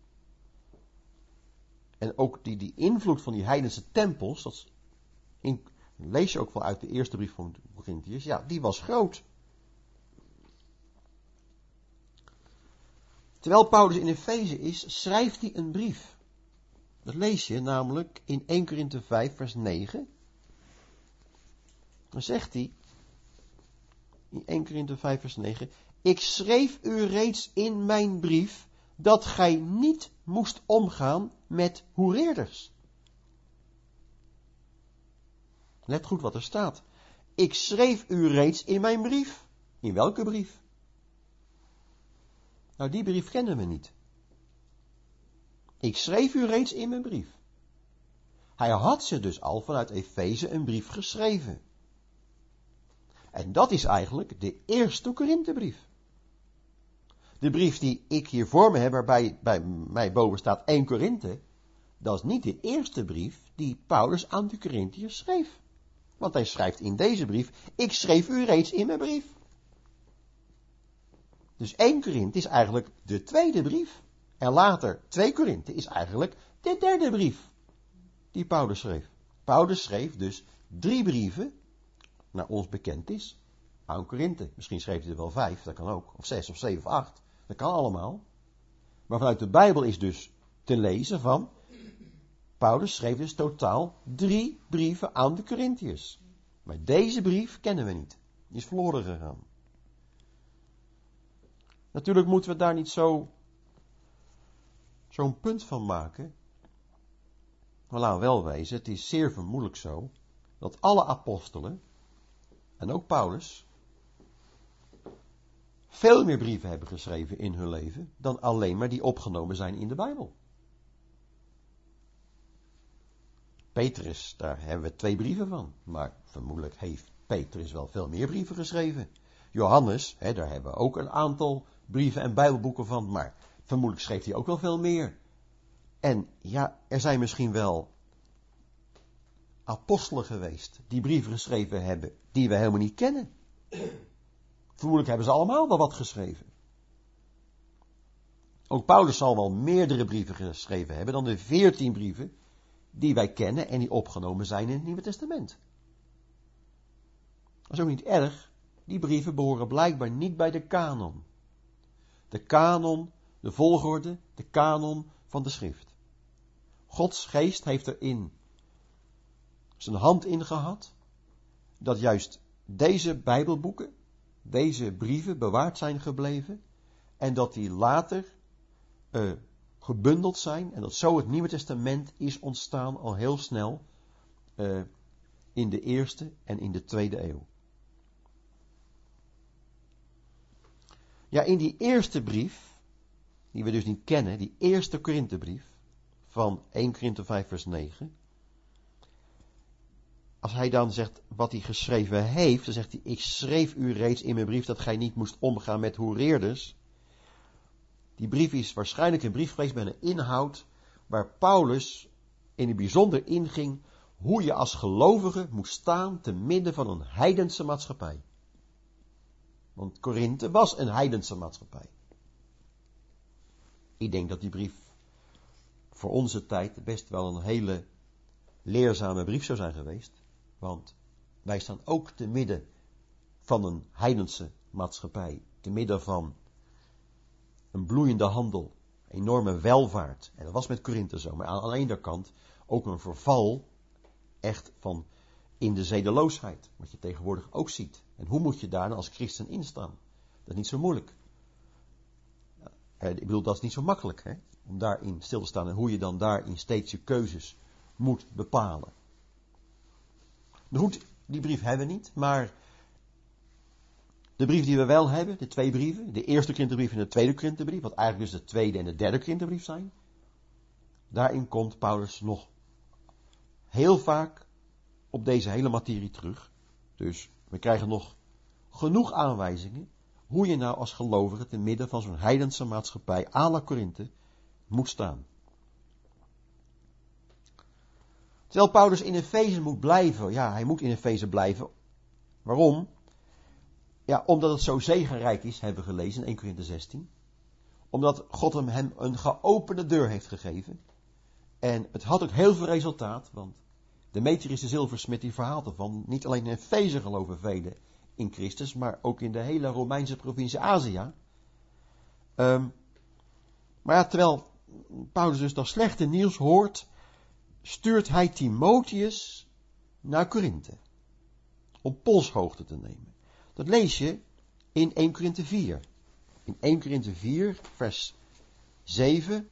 En ook die invloed van die heidense tempels, dat lees je ook wel uit de eerste brief van Corinthiërs, ja, die was groot. Terwijl Paulus in Efeze is, schrijft hij een brief. Dat lees je namelijk in 1 Korinthe 5 vers 9. Dan zegt hij, in 1 Korinthe 5 vers 9, ik schreef u reeds in mijn brief dat gij niet moest omgaan met hoereerders. Let goed wat er staat. Ik schreef u reeds in mijn brief. In welke brief? Nou, die brief kennen we niet. Ik schreef u reeds in mijn brief. Hij had ze dus al vanuit Efeze een brief geschreven. En dat is eigenlijk de eerste Korinthebrief. De brief die ik hier voor me heb, waarbij bij mij boven staat 1 Korinthe, dat is niet de eerste brief die Paulus aan de Korinthiërs schreef. Want hij schrijft in deze brief, ik schreef u reeds in mijn brief. Dus 1 Korinthe is eigenlijk de tweede brief. En later 2 Korinthe is eigenlijk de derde brief die Paulus schreef. Paulus schreef dus 3 brieven, naar ons bekend is, aan Korinthe. Misschien schreef hij er wel 5, dat kan ook. Of 6 of 7 of 8. Dat kan allemaal. Maar vanuit de Bijbel is dus te lezen van, Paulus schreef dus totaal 3 brieven aan de Korinthiërs. Maar deze brief kennen we niet. Die is verloren gegaan. Natuurlijk moeten we daar niet zo'n punt van maken. Maar laten we wel wezen, het is zeer vermoedelijk zo, dat alle apostelen, en ook Paulus, veel meer brieven hebben geschreven in hun leven, dan alleen maar die opgenomen zijn in de Bijbel. Petrus, daar hebben we 2 brieven van, maar vermoedelijk heeft Petrus wel veel meer brieven geschreven. Johannes, daar hebben we ook een aantal brieven en Bijbelboeken van, maar vermoedelijk schreef hij ook wel veel meer. En ja, er zijn misschien wel apostelen geweest die brieven geschreven hebben die we helemaal niet kennen. Vermoedelijk hebben ze allemaal wel wat geschreven. Ook Paulus zal wel meerdere brieven geschreven hebben dan de 14 brieven die wij kennen en die opgenomen zijn in het Nieuwe Testament. Dat is ook niet erg. Die brieven behoren blijkbaar niet bij de kanon. De kanon, de volgorde, de kanon van de schrift. Gods geest heeft erin zijn hand in gehad, dat juist deze Bijbelboeken, deze brieven bewaard zijn gebleven, en dat die later gebundeld zijn, en dat zo het Nieuwe Testament is ontstaan al heel snel in de eerste en in de tweede eeuw. Ja, in die eerste brief, die we dus niet kennen, die eerste Korinthebrief van 1 Korinthe 5 vers 9, als hij dan zegt wat hij geschreven heeft, dan zegt hij, ik schreef u reeds in mijn brief dat gij niet moest omgaan met hoereerders. Die brief is waarschijnlijk een brief geweest met een inhoud waar Paulus in het bijzonder inging hoe je als gelovige moest staan te midden van een heidense maatschappij. Want Korinthe was een heidense maatschappij. Ik denk dat die brief voor onze tijd best wel een hele leerzame brief zou zijn geweest. Want wij staan ook te midden van een heidense maatschappij. Te midden van een bloeiende handel, enorme welvaart. En dat was met Korinthe zo. Maar aan de ene kant ook een verval echt van in de zedeloosheid. Wat je tegenwoordig ook ziet. En hoe moet je daar dan als christen in staan? Dat is niet zo moeilijk. Ik bedoel, dat is niet zo makkelijk, hè? Om daarin stil te staan. En hoe je dan daarin steeds je keuzes moet bepalen. Goed, die brief hebben we niet. Maar De brief die we wel hebben, de twee brieven, de eerste Korinthebrief en de tweede Korinthebrief, wat eigenlijk dus de tweede en de derde Korinthebrief zijn, daarin komt Paulus nog heel vaak op deze hele materie terug. Dus we krijgen nog genoeg aanwijzingen hoe je nou als gelovige te midden van zo'n heidense maatschappij à la Korinthe moet staan. Terwijl Paulus in Efeze moet blijven, ja, hij moet in Efeze blijven. Waarom? Ja, omdat het zo zegenrijk is, hebben we gelezen in 1 Korinthe 16. Omdat God hem een geopende deur heeft gegeven. En het had ook heel veel resultaat, want Demetrius de zilversmid die verhaalt ervan. Niet alleen in Efeze geloven velen in Christus, maar ook in de hele Romeinse provincie Azië. Maar ja, terwijl Paulus dus dat slechte nieuws hoort, stuurt hij Timotheus naar Korinthe. Om polshoogte te nemen. Dat lees je in 1 Korinthe 4. In 1 Korinthe 4, vers 7.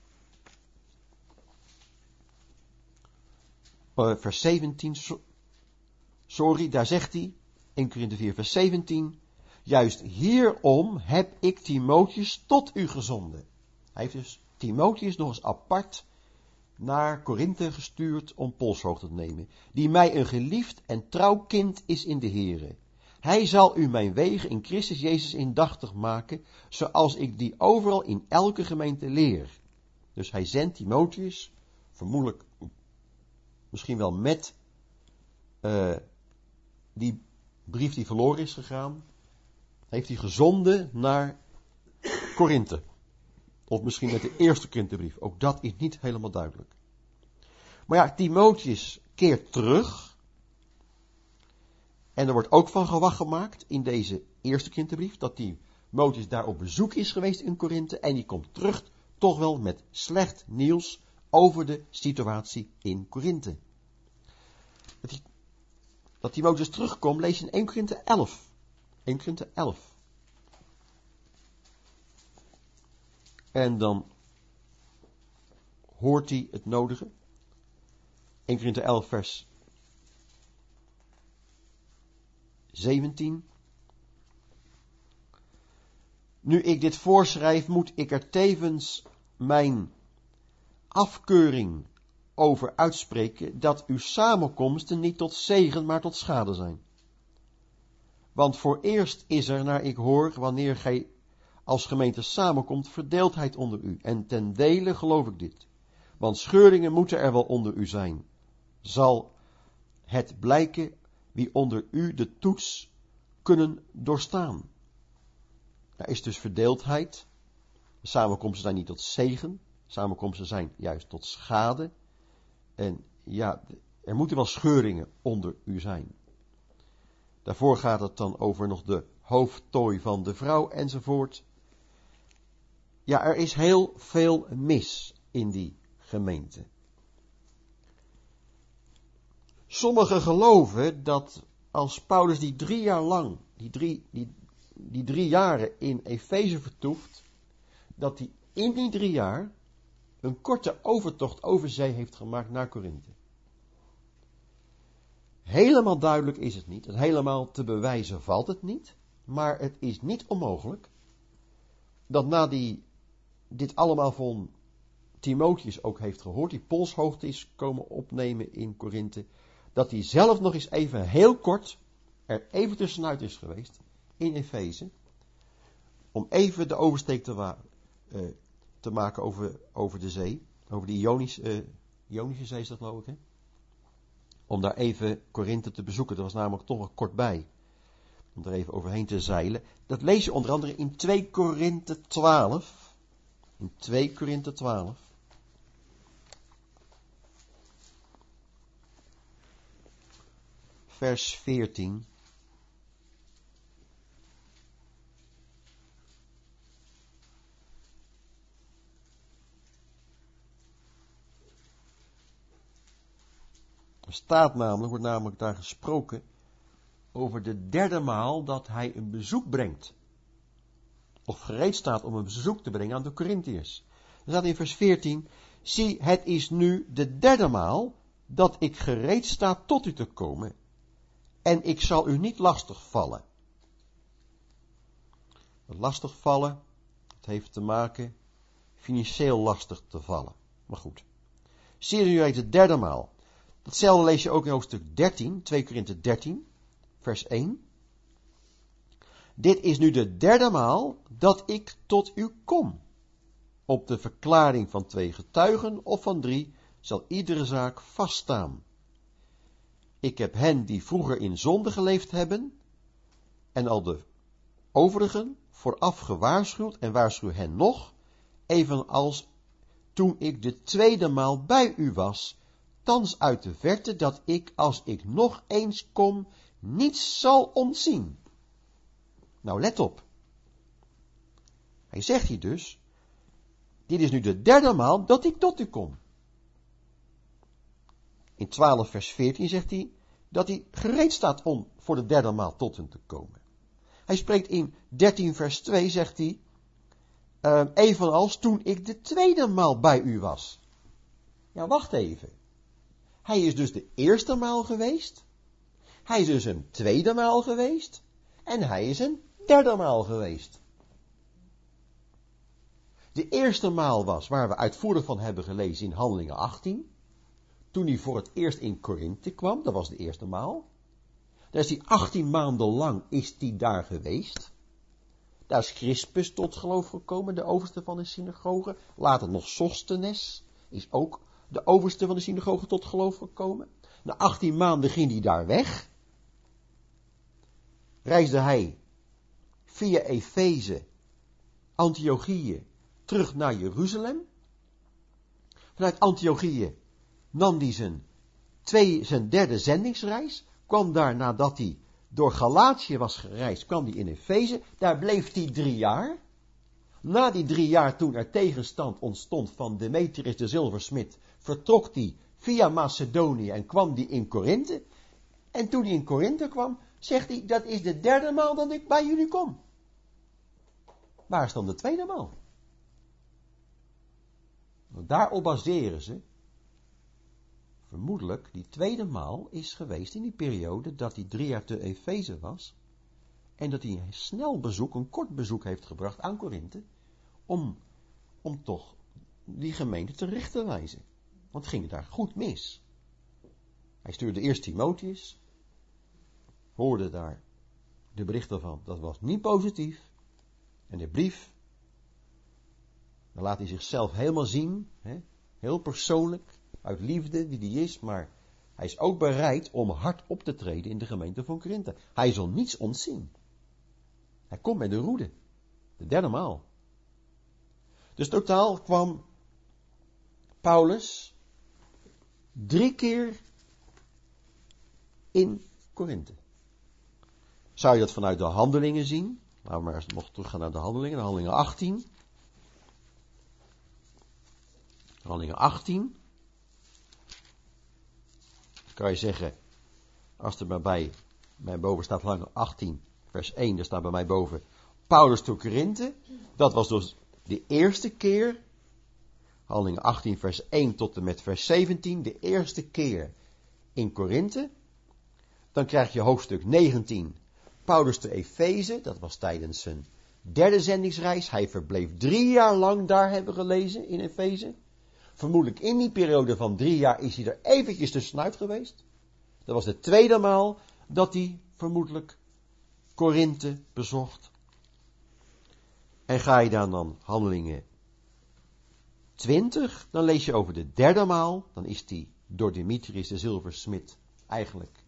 Vers 17. Sorry, daar zegt hij. 1 Korinthe 4, vers 17. Juist hierom heb ik Timotheus tot u gezonden. Hij heeft dus Timotheus nog eens apart naar Korinthe gestuurd om polshoogte te nemen. Die mij een geliefd en trouw kind is in de Here. Hij zal u mijn wegen in Christus Jezus indachtig maken, zoals ik die overal in elke gemeente leer. Dus hij zendt Timotheus, vermoedelijk misschien wel met die brief die verloren is gegaan, heeft hij gezonden naar Korinthe. Of misschien met de eerste Korinthebrief. Ook dat is niet helemaal duidelijk. Maar ja, Timotheus keert terug. En er wordt ook van gewacht gemaakt in deze eerste Korinthebrief dat Timotheus daar op bezoek is geweest in Korinthe. En die komt terug toch wel met slecht nieuws over de situatie in Korinthe. Dat Timotheus terugkomt lees je in 1 Korinthe 11. 1 Korinthe 11. En dan hoort hij het nodige. 1 Korinthe 11 vers 17. Nu ik dit voorschrijf, moet ik er tevens mijn afkeuring over uitspreken dat uw samenkomsten niet tot zegen, maar tot schade zijn. Want vooreerst is er, naar ik hoor, wanneer gij als gemeente samenkomt, verdeeldheid onder u. En ten dele geloof ik dit. Want scheuringen moeten er wel onder u zijn. Zal het blijken wie onder u de toets kunnen doorstaan. Er is dus verdeeldheid. De samenkomsten zijn niet tot zegen. Samenkomsten zijn juist tot schade. En ja, er moeten wel scheuringen onder u zijn. Daarvoor gaat het dan over nog de hoofdtooi van de vrouw enzovoort. Ja, er is heel veel mis in die gemeente. Sommigen geloven dat als Paulus die 3 jaar lang, die 3 jaren in Efeze vertoeft, dat hij in die 3 jaar een korte overtocht over zee heeft gemaakt naar Korinthe. Helemaal duidelijk is het niet. En helemaal te bewijzen valt het niet. Maar het is niet onmogelijk dat na dit allemaal van Timotheus ook heeft gehoord, die polshoogte is komen opnemen in Korinthe, dat hij zelf nog eens even heel kort er even tussenuit is geweest in Efeze, om even de oversteek te maken over de zee, over de Ionische zee is dat geloof ik, hè? Om daar even Korinthe te bezoeken. Dat was namelijk toch wel kort bij. Om er even overheen te zeilen. Dat lees je onder andere in 2 Korinthe 12. In 2 Korinthe 12. Vers 14. Wordt namelijk daar gesproken over de 3e maal dat hij een bezoek brengt. Of gereed staat om een bezoek te brengen aan de Korintiërs. Er staat in vers 14, zie, het is nu de 3e maal dat ik gereed sta tot u te komen. En ik zal u niet lastig vallen. lastig vallen. Het heeft te maken financieel lastig te vallen. Maar goed. Zie je nu de derde maal. Datzelfde lees je ook in hoofdstuk 13, 2 Korinthe 13, vers 1. Dit is nu de derde maal dat ik tot u kom. Op de verklaring van 2 getuigen of van 3 zal iedere zaak vaststaan. Ik heb hen die vroeger in zonde geleefd hebben en al de overigen vooraf gewaarschuwd en waarschuw hen nog, evenals toen ik de tweede maal bij u was, thans uit de verte, dat ik, als ik nog eens kom, niets zal ontzien. Nou, let op. Hij zegt hier dus, dit is nu de derde maal dat ik tot u kom. In 12 vers 14 zegt hij, dat hij gereed staat om voor de derde maal tot hen te komen. Hij spreekt in 13 vers 2, zegt hij, evenals toen ik de tweede maal bij u was. Ja, wacht even. Hij is dus de eerste maal geweest. Hij is dus een tweede maal geweest. En hij is een derde maal geweest. De eerste maal was, waar we uitvoerig van hebben gelezen in Handelingen 18. Toen hij voor het eerst in Korinthe kwam, dat was de eerste maal. Daar is hij 18 maanden lang is hij daar geweest. Daar is Crispus tot geloof gekomen, de overste van de synagoge. Later nog Sosthenes is ook de overste van de synagoge tot geloof gekomen. Na 18 maanden ging hij daar weg. Reisde hij via Efeze, Antiochië, terug naar Jeruzalem. Vanuit Antiochië nam hij zijn derde zendingsreis. Kwam daar nadat hij door Galatië was gereisd, kwam hij in Efeze. Daar bleef hij 3 jaar. Na die 3 jaar, toen er tegenstand ontstond van Demetrius de zilversmid, vertrok hij via Macedonië en kwam hij in Korinthe. En toen hij in Korinthe kwam, zegt hij, dat is de derde maal dat ik bij jullie kom. Waar is dan de tweede maal? Want daarop baseren ze, vermoedelijk, die tweede maal is geweest in die periode dat hij 3 jaar te Efeze was. En dat hij een snel bezoek, een kort bezoek heeft gebracht aan Korinthe. Om toch die gemeente terecht te wijzen. Want het ging daar goed mis. Hij stuurde eerst Timotheus. Hoorde daar de berichten van. Dat was niet positief. En de brief. Dan laat hij zichzelf helemaal zien. Heel persoonlijk. Uit liefde wie die is. Maar hij is ook bereid om hard op te treden in de gemeente van Korinthe. Hij zal niets ontzien. Hij komt met de roede. De derde maal. Dus totaal kwam Paulus 3 keer in Korinthe. Zou je dat vanuit de handelingen zien? Laten we maar eens nog teruggaan naar de handelingen. De handelingen 18. Handelingen 18. Dan kan je zeggen, als er bij mij boven staat handelingen 18 vers 1, daar staat bij mij boven Paulus tot Korinthe. Dat was dus de eerste keer, Handelingen 18 vers 1 tot en met vers 17, de eerste keer in Korinthe. Dan krijg je hoofdstuk 19, Paulus te Efeze, dat was tijdens zijn derde zendingsreis. Hij verbleef 3 jaar lang daar, hebben we gelezen, in Efeze. Vermoedelijk in die periode van 3 jaar is hij er eventjes tussenuit geweest. Dat was de tweede maal dat hij vermoedelijk Korinthe bezocht. En ga je dan Handelingen 20, dan lees je over de derde maal. Dan is die door Demetrius de zilversmid eigenlijk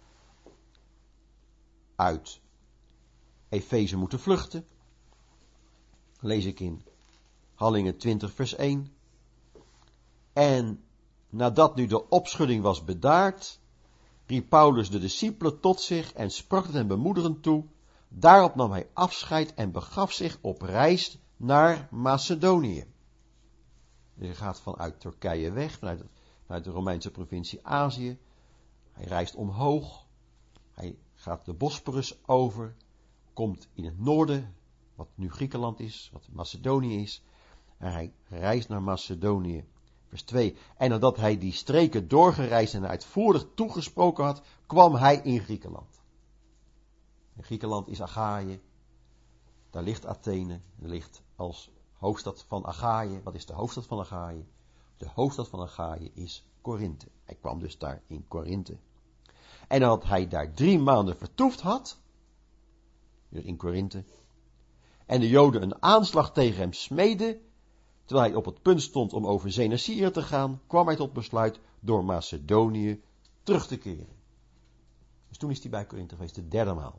uit Efeze moeten vluchten. Dan lees ik in Handelingen 20 vers 1. En nadat nu de opschudding was bedaard, riep Paulus de discipelen tot zich en sprak het hen bemoedigend toe. Daarop nam hij afscheid en begaf zich op reis naar Macedonië. Dus hij gaat vanuit Turkije weg, vanuit de Romeinse provincie Azië. Hij reist omhoog. Hij gaat de Bosporus over. Komt in het noorden, wat nu Griekenland is, wat Macedonië is. En hij reist naar Macedonië. Vers 2. En nadat hij die streken doorgereisd en uitvoerig toegesproken had, kwam hij in Griekenland. En Griekenland is Achaïe. Daar ligt Athene, daar ligt als hoofdstad van Achaïe. Wat is de hoofdstad van Achaïe? De hoofdstad van Achaïe is Korinthe. Hij kwam dus daar in Korinthe. En nadat hij daar 3 maanden vertoefd had, dus in Korinthe, en de Joden een aanslag tegen hem smeden, terwijl hij op het punt stond om over zee naar Syrië te gaan, kwam hij tot besluit door Macedonië terug te keren. Dus toen is hij bij Korinthe geweest, de 3e maal.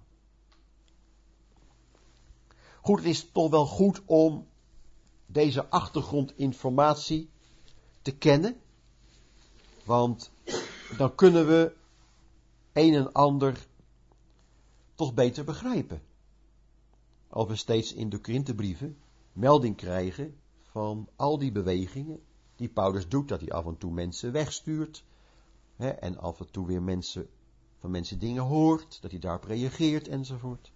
Goed, het is toch wel goed om deze achtergrondinformatie te kennen, want dan kunnen we een en ander toch beter begrijpen. Als we steeds in de Korinthebrieven melding krijgen van al die bewegingen die Paulus doet, dat hij af en toe mensen wegstuurt, en af en toe weer van mensen dingen hoort, dat hij daarop reageert enzovoort.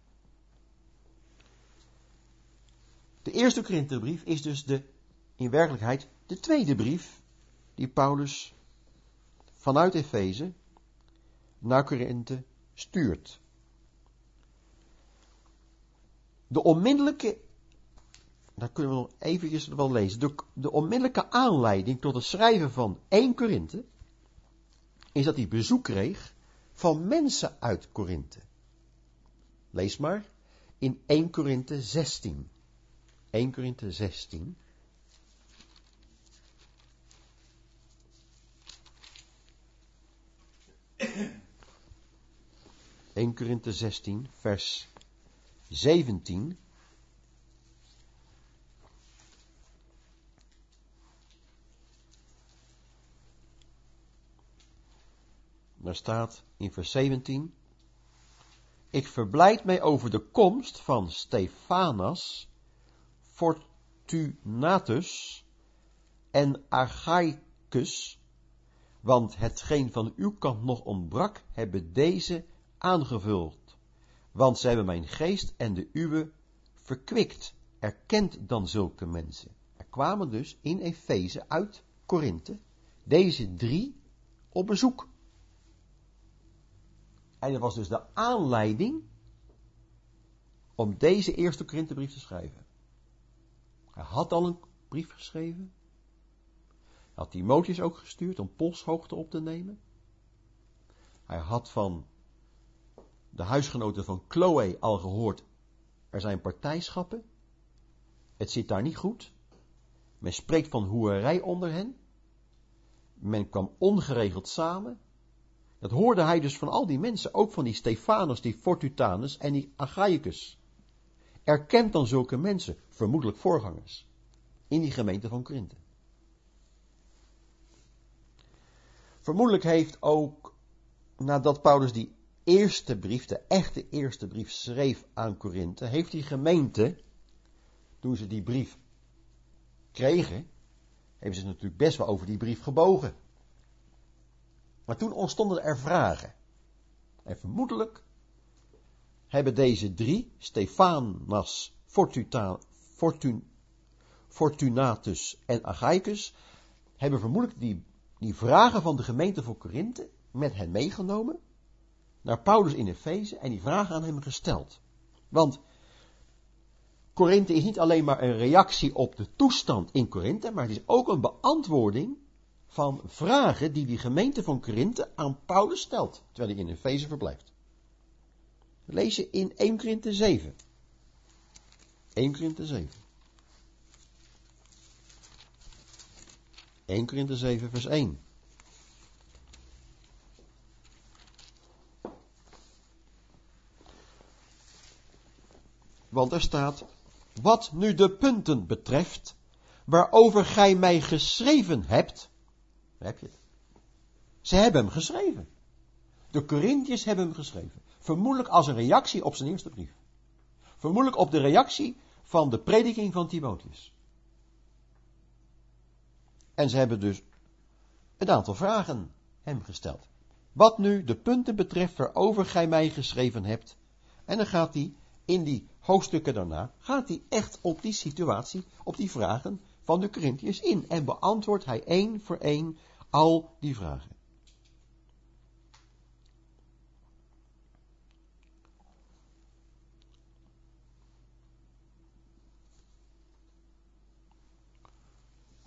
De eerste Korinthebrief is dus in werkelijkheid de tweede brief die Paulus vanuit Efeze naar Korinthe stuurt. De onmiddellijke, daar kunnen we nog eventjes wel lezen, de onmiddellijke aanleiding tot het schrijven van 1 Korinthe is dat hij bezoek kreeg van mensen uit Korinthe. Lees maar in 1 Korinthe 16. 1 Korinthe 16. (1 Korinthe 16, vers 17. Daar staat in vers 17: Ik verblijd mij over de komst van Stefanas, Fortunatus en Achaicus, want hetgeen van uw kant nog ontbrak, hebben deze aangevuld. Want zij hebben mijn geest en de uwe verkwikt. Erkent dan zulke mensen. Er kwamen dus in Efeze uit Korinthe deze 3 op bezoek. En dat was dus de aanleiding om deze eerste Korinthebrief te schrijven. Hij had al een brief geschreven. Hij had Timotheus ook gestuurd om polshoogte op te nemen. Hij had van de huisgenoten van Chloe al gehoord, er zijn partijschappen. Het zit daar niet goed. Men spreekt van hoerij onder hen. Men kwam ongeregeld samen. Dat hoorde hij dus van al die mensen, ook van die Stefanus, die Fortunatus en die Achaicus. Erkent dan zulke mensen, vermoedelijk voorgangers, in die gemeente van Korinthe. Vermoedelijk heeft ook, nadat Paulus die eerste brief, de echte eerste brief, schreef aan Korinthe, heeft die gemeente, toen ze die brief kregen, hebben ze natuurlijk best wel over die brief gebogen. Maar toen ontstonden er vragen. En vermoedelijk hebben deze 3, Stefanas, Fortunatus en Achaicus, hebben vermoedelijk die vragen van de gemeente van Korinthe met hen meegenomen naar Paulus in Efeze en die vragen aan hem gesteld. Want Korinthe is niet alleen maar een reactie op de toestand in Korinthe, maar het is ook een beantwoording van vragen die gemeente van Korinthe aan Paulus stelt, terwijl hij in Efeze verblijft. Lees je in 1 Korinthe 7. 1 Korinthe 7. 1 Korinthe 7 vers 1. Want er staat: wat nu de punten betreft, waarover gij mij geschreven hebt. Heb je het? Ze hebben hem geschreven. De Korinthiërs hebben hem geschreven. Vermoedelijk als een reactie op zijn eerste brief. Vermoedelijk op de reactie van de prediking van Timotheus. En ze hebben dus een aantal vragen hem gesteld. Wat nu de punten betreft waarover gij mij geschreven hebt. En dan gaat hij in die hoofdstukken daarna, gaat hij echt op die situatie, op die vragen van de Korinthiërs in. En beantwoordt hij 1 voor 1 al die vragen.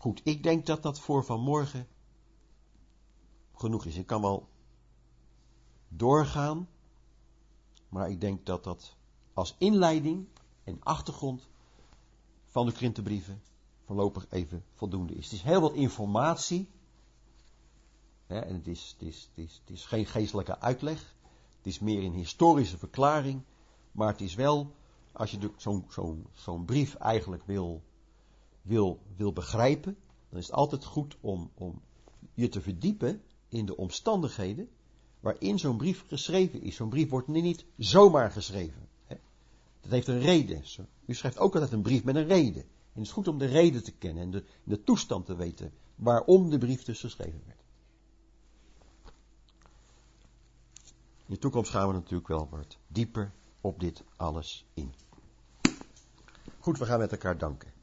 Goed, ik denk dat dat voor vanmorgen genoeg is. Ik kan wel doorgaan, maar ik denk dat dat als inleiding en achtergrond van de Korinthebrieven voorlopig even voldoende is. Het is heel wat informatie. Hè, en het is geen geestelijke uitleg. Het is meer een historische verklaring. Maar het is wel, als je zo'n brief eigenlijk wil begrijpen, dan is het altijd goed om je te verdiepen in de omstandigheden waarin zo'n brief geschreven is. Zo'n brief wordt niet zomaar geschreven. Hè. Dat heeft een reden. U schrijft ook altijd een brief met een reden. En het is goed om de reden te kennen en de toestand te weten waarom de brief dus geschreven werd. In de toekomst gaan we natuurlijk wel wat dieper op dit alles in. Goed, we gaan met elkaar danken.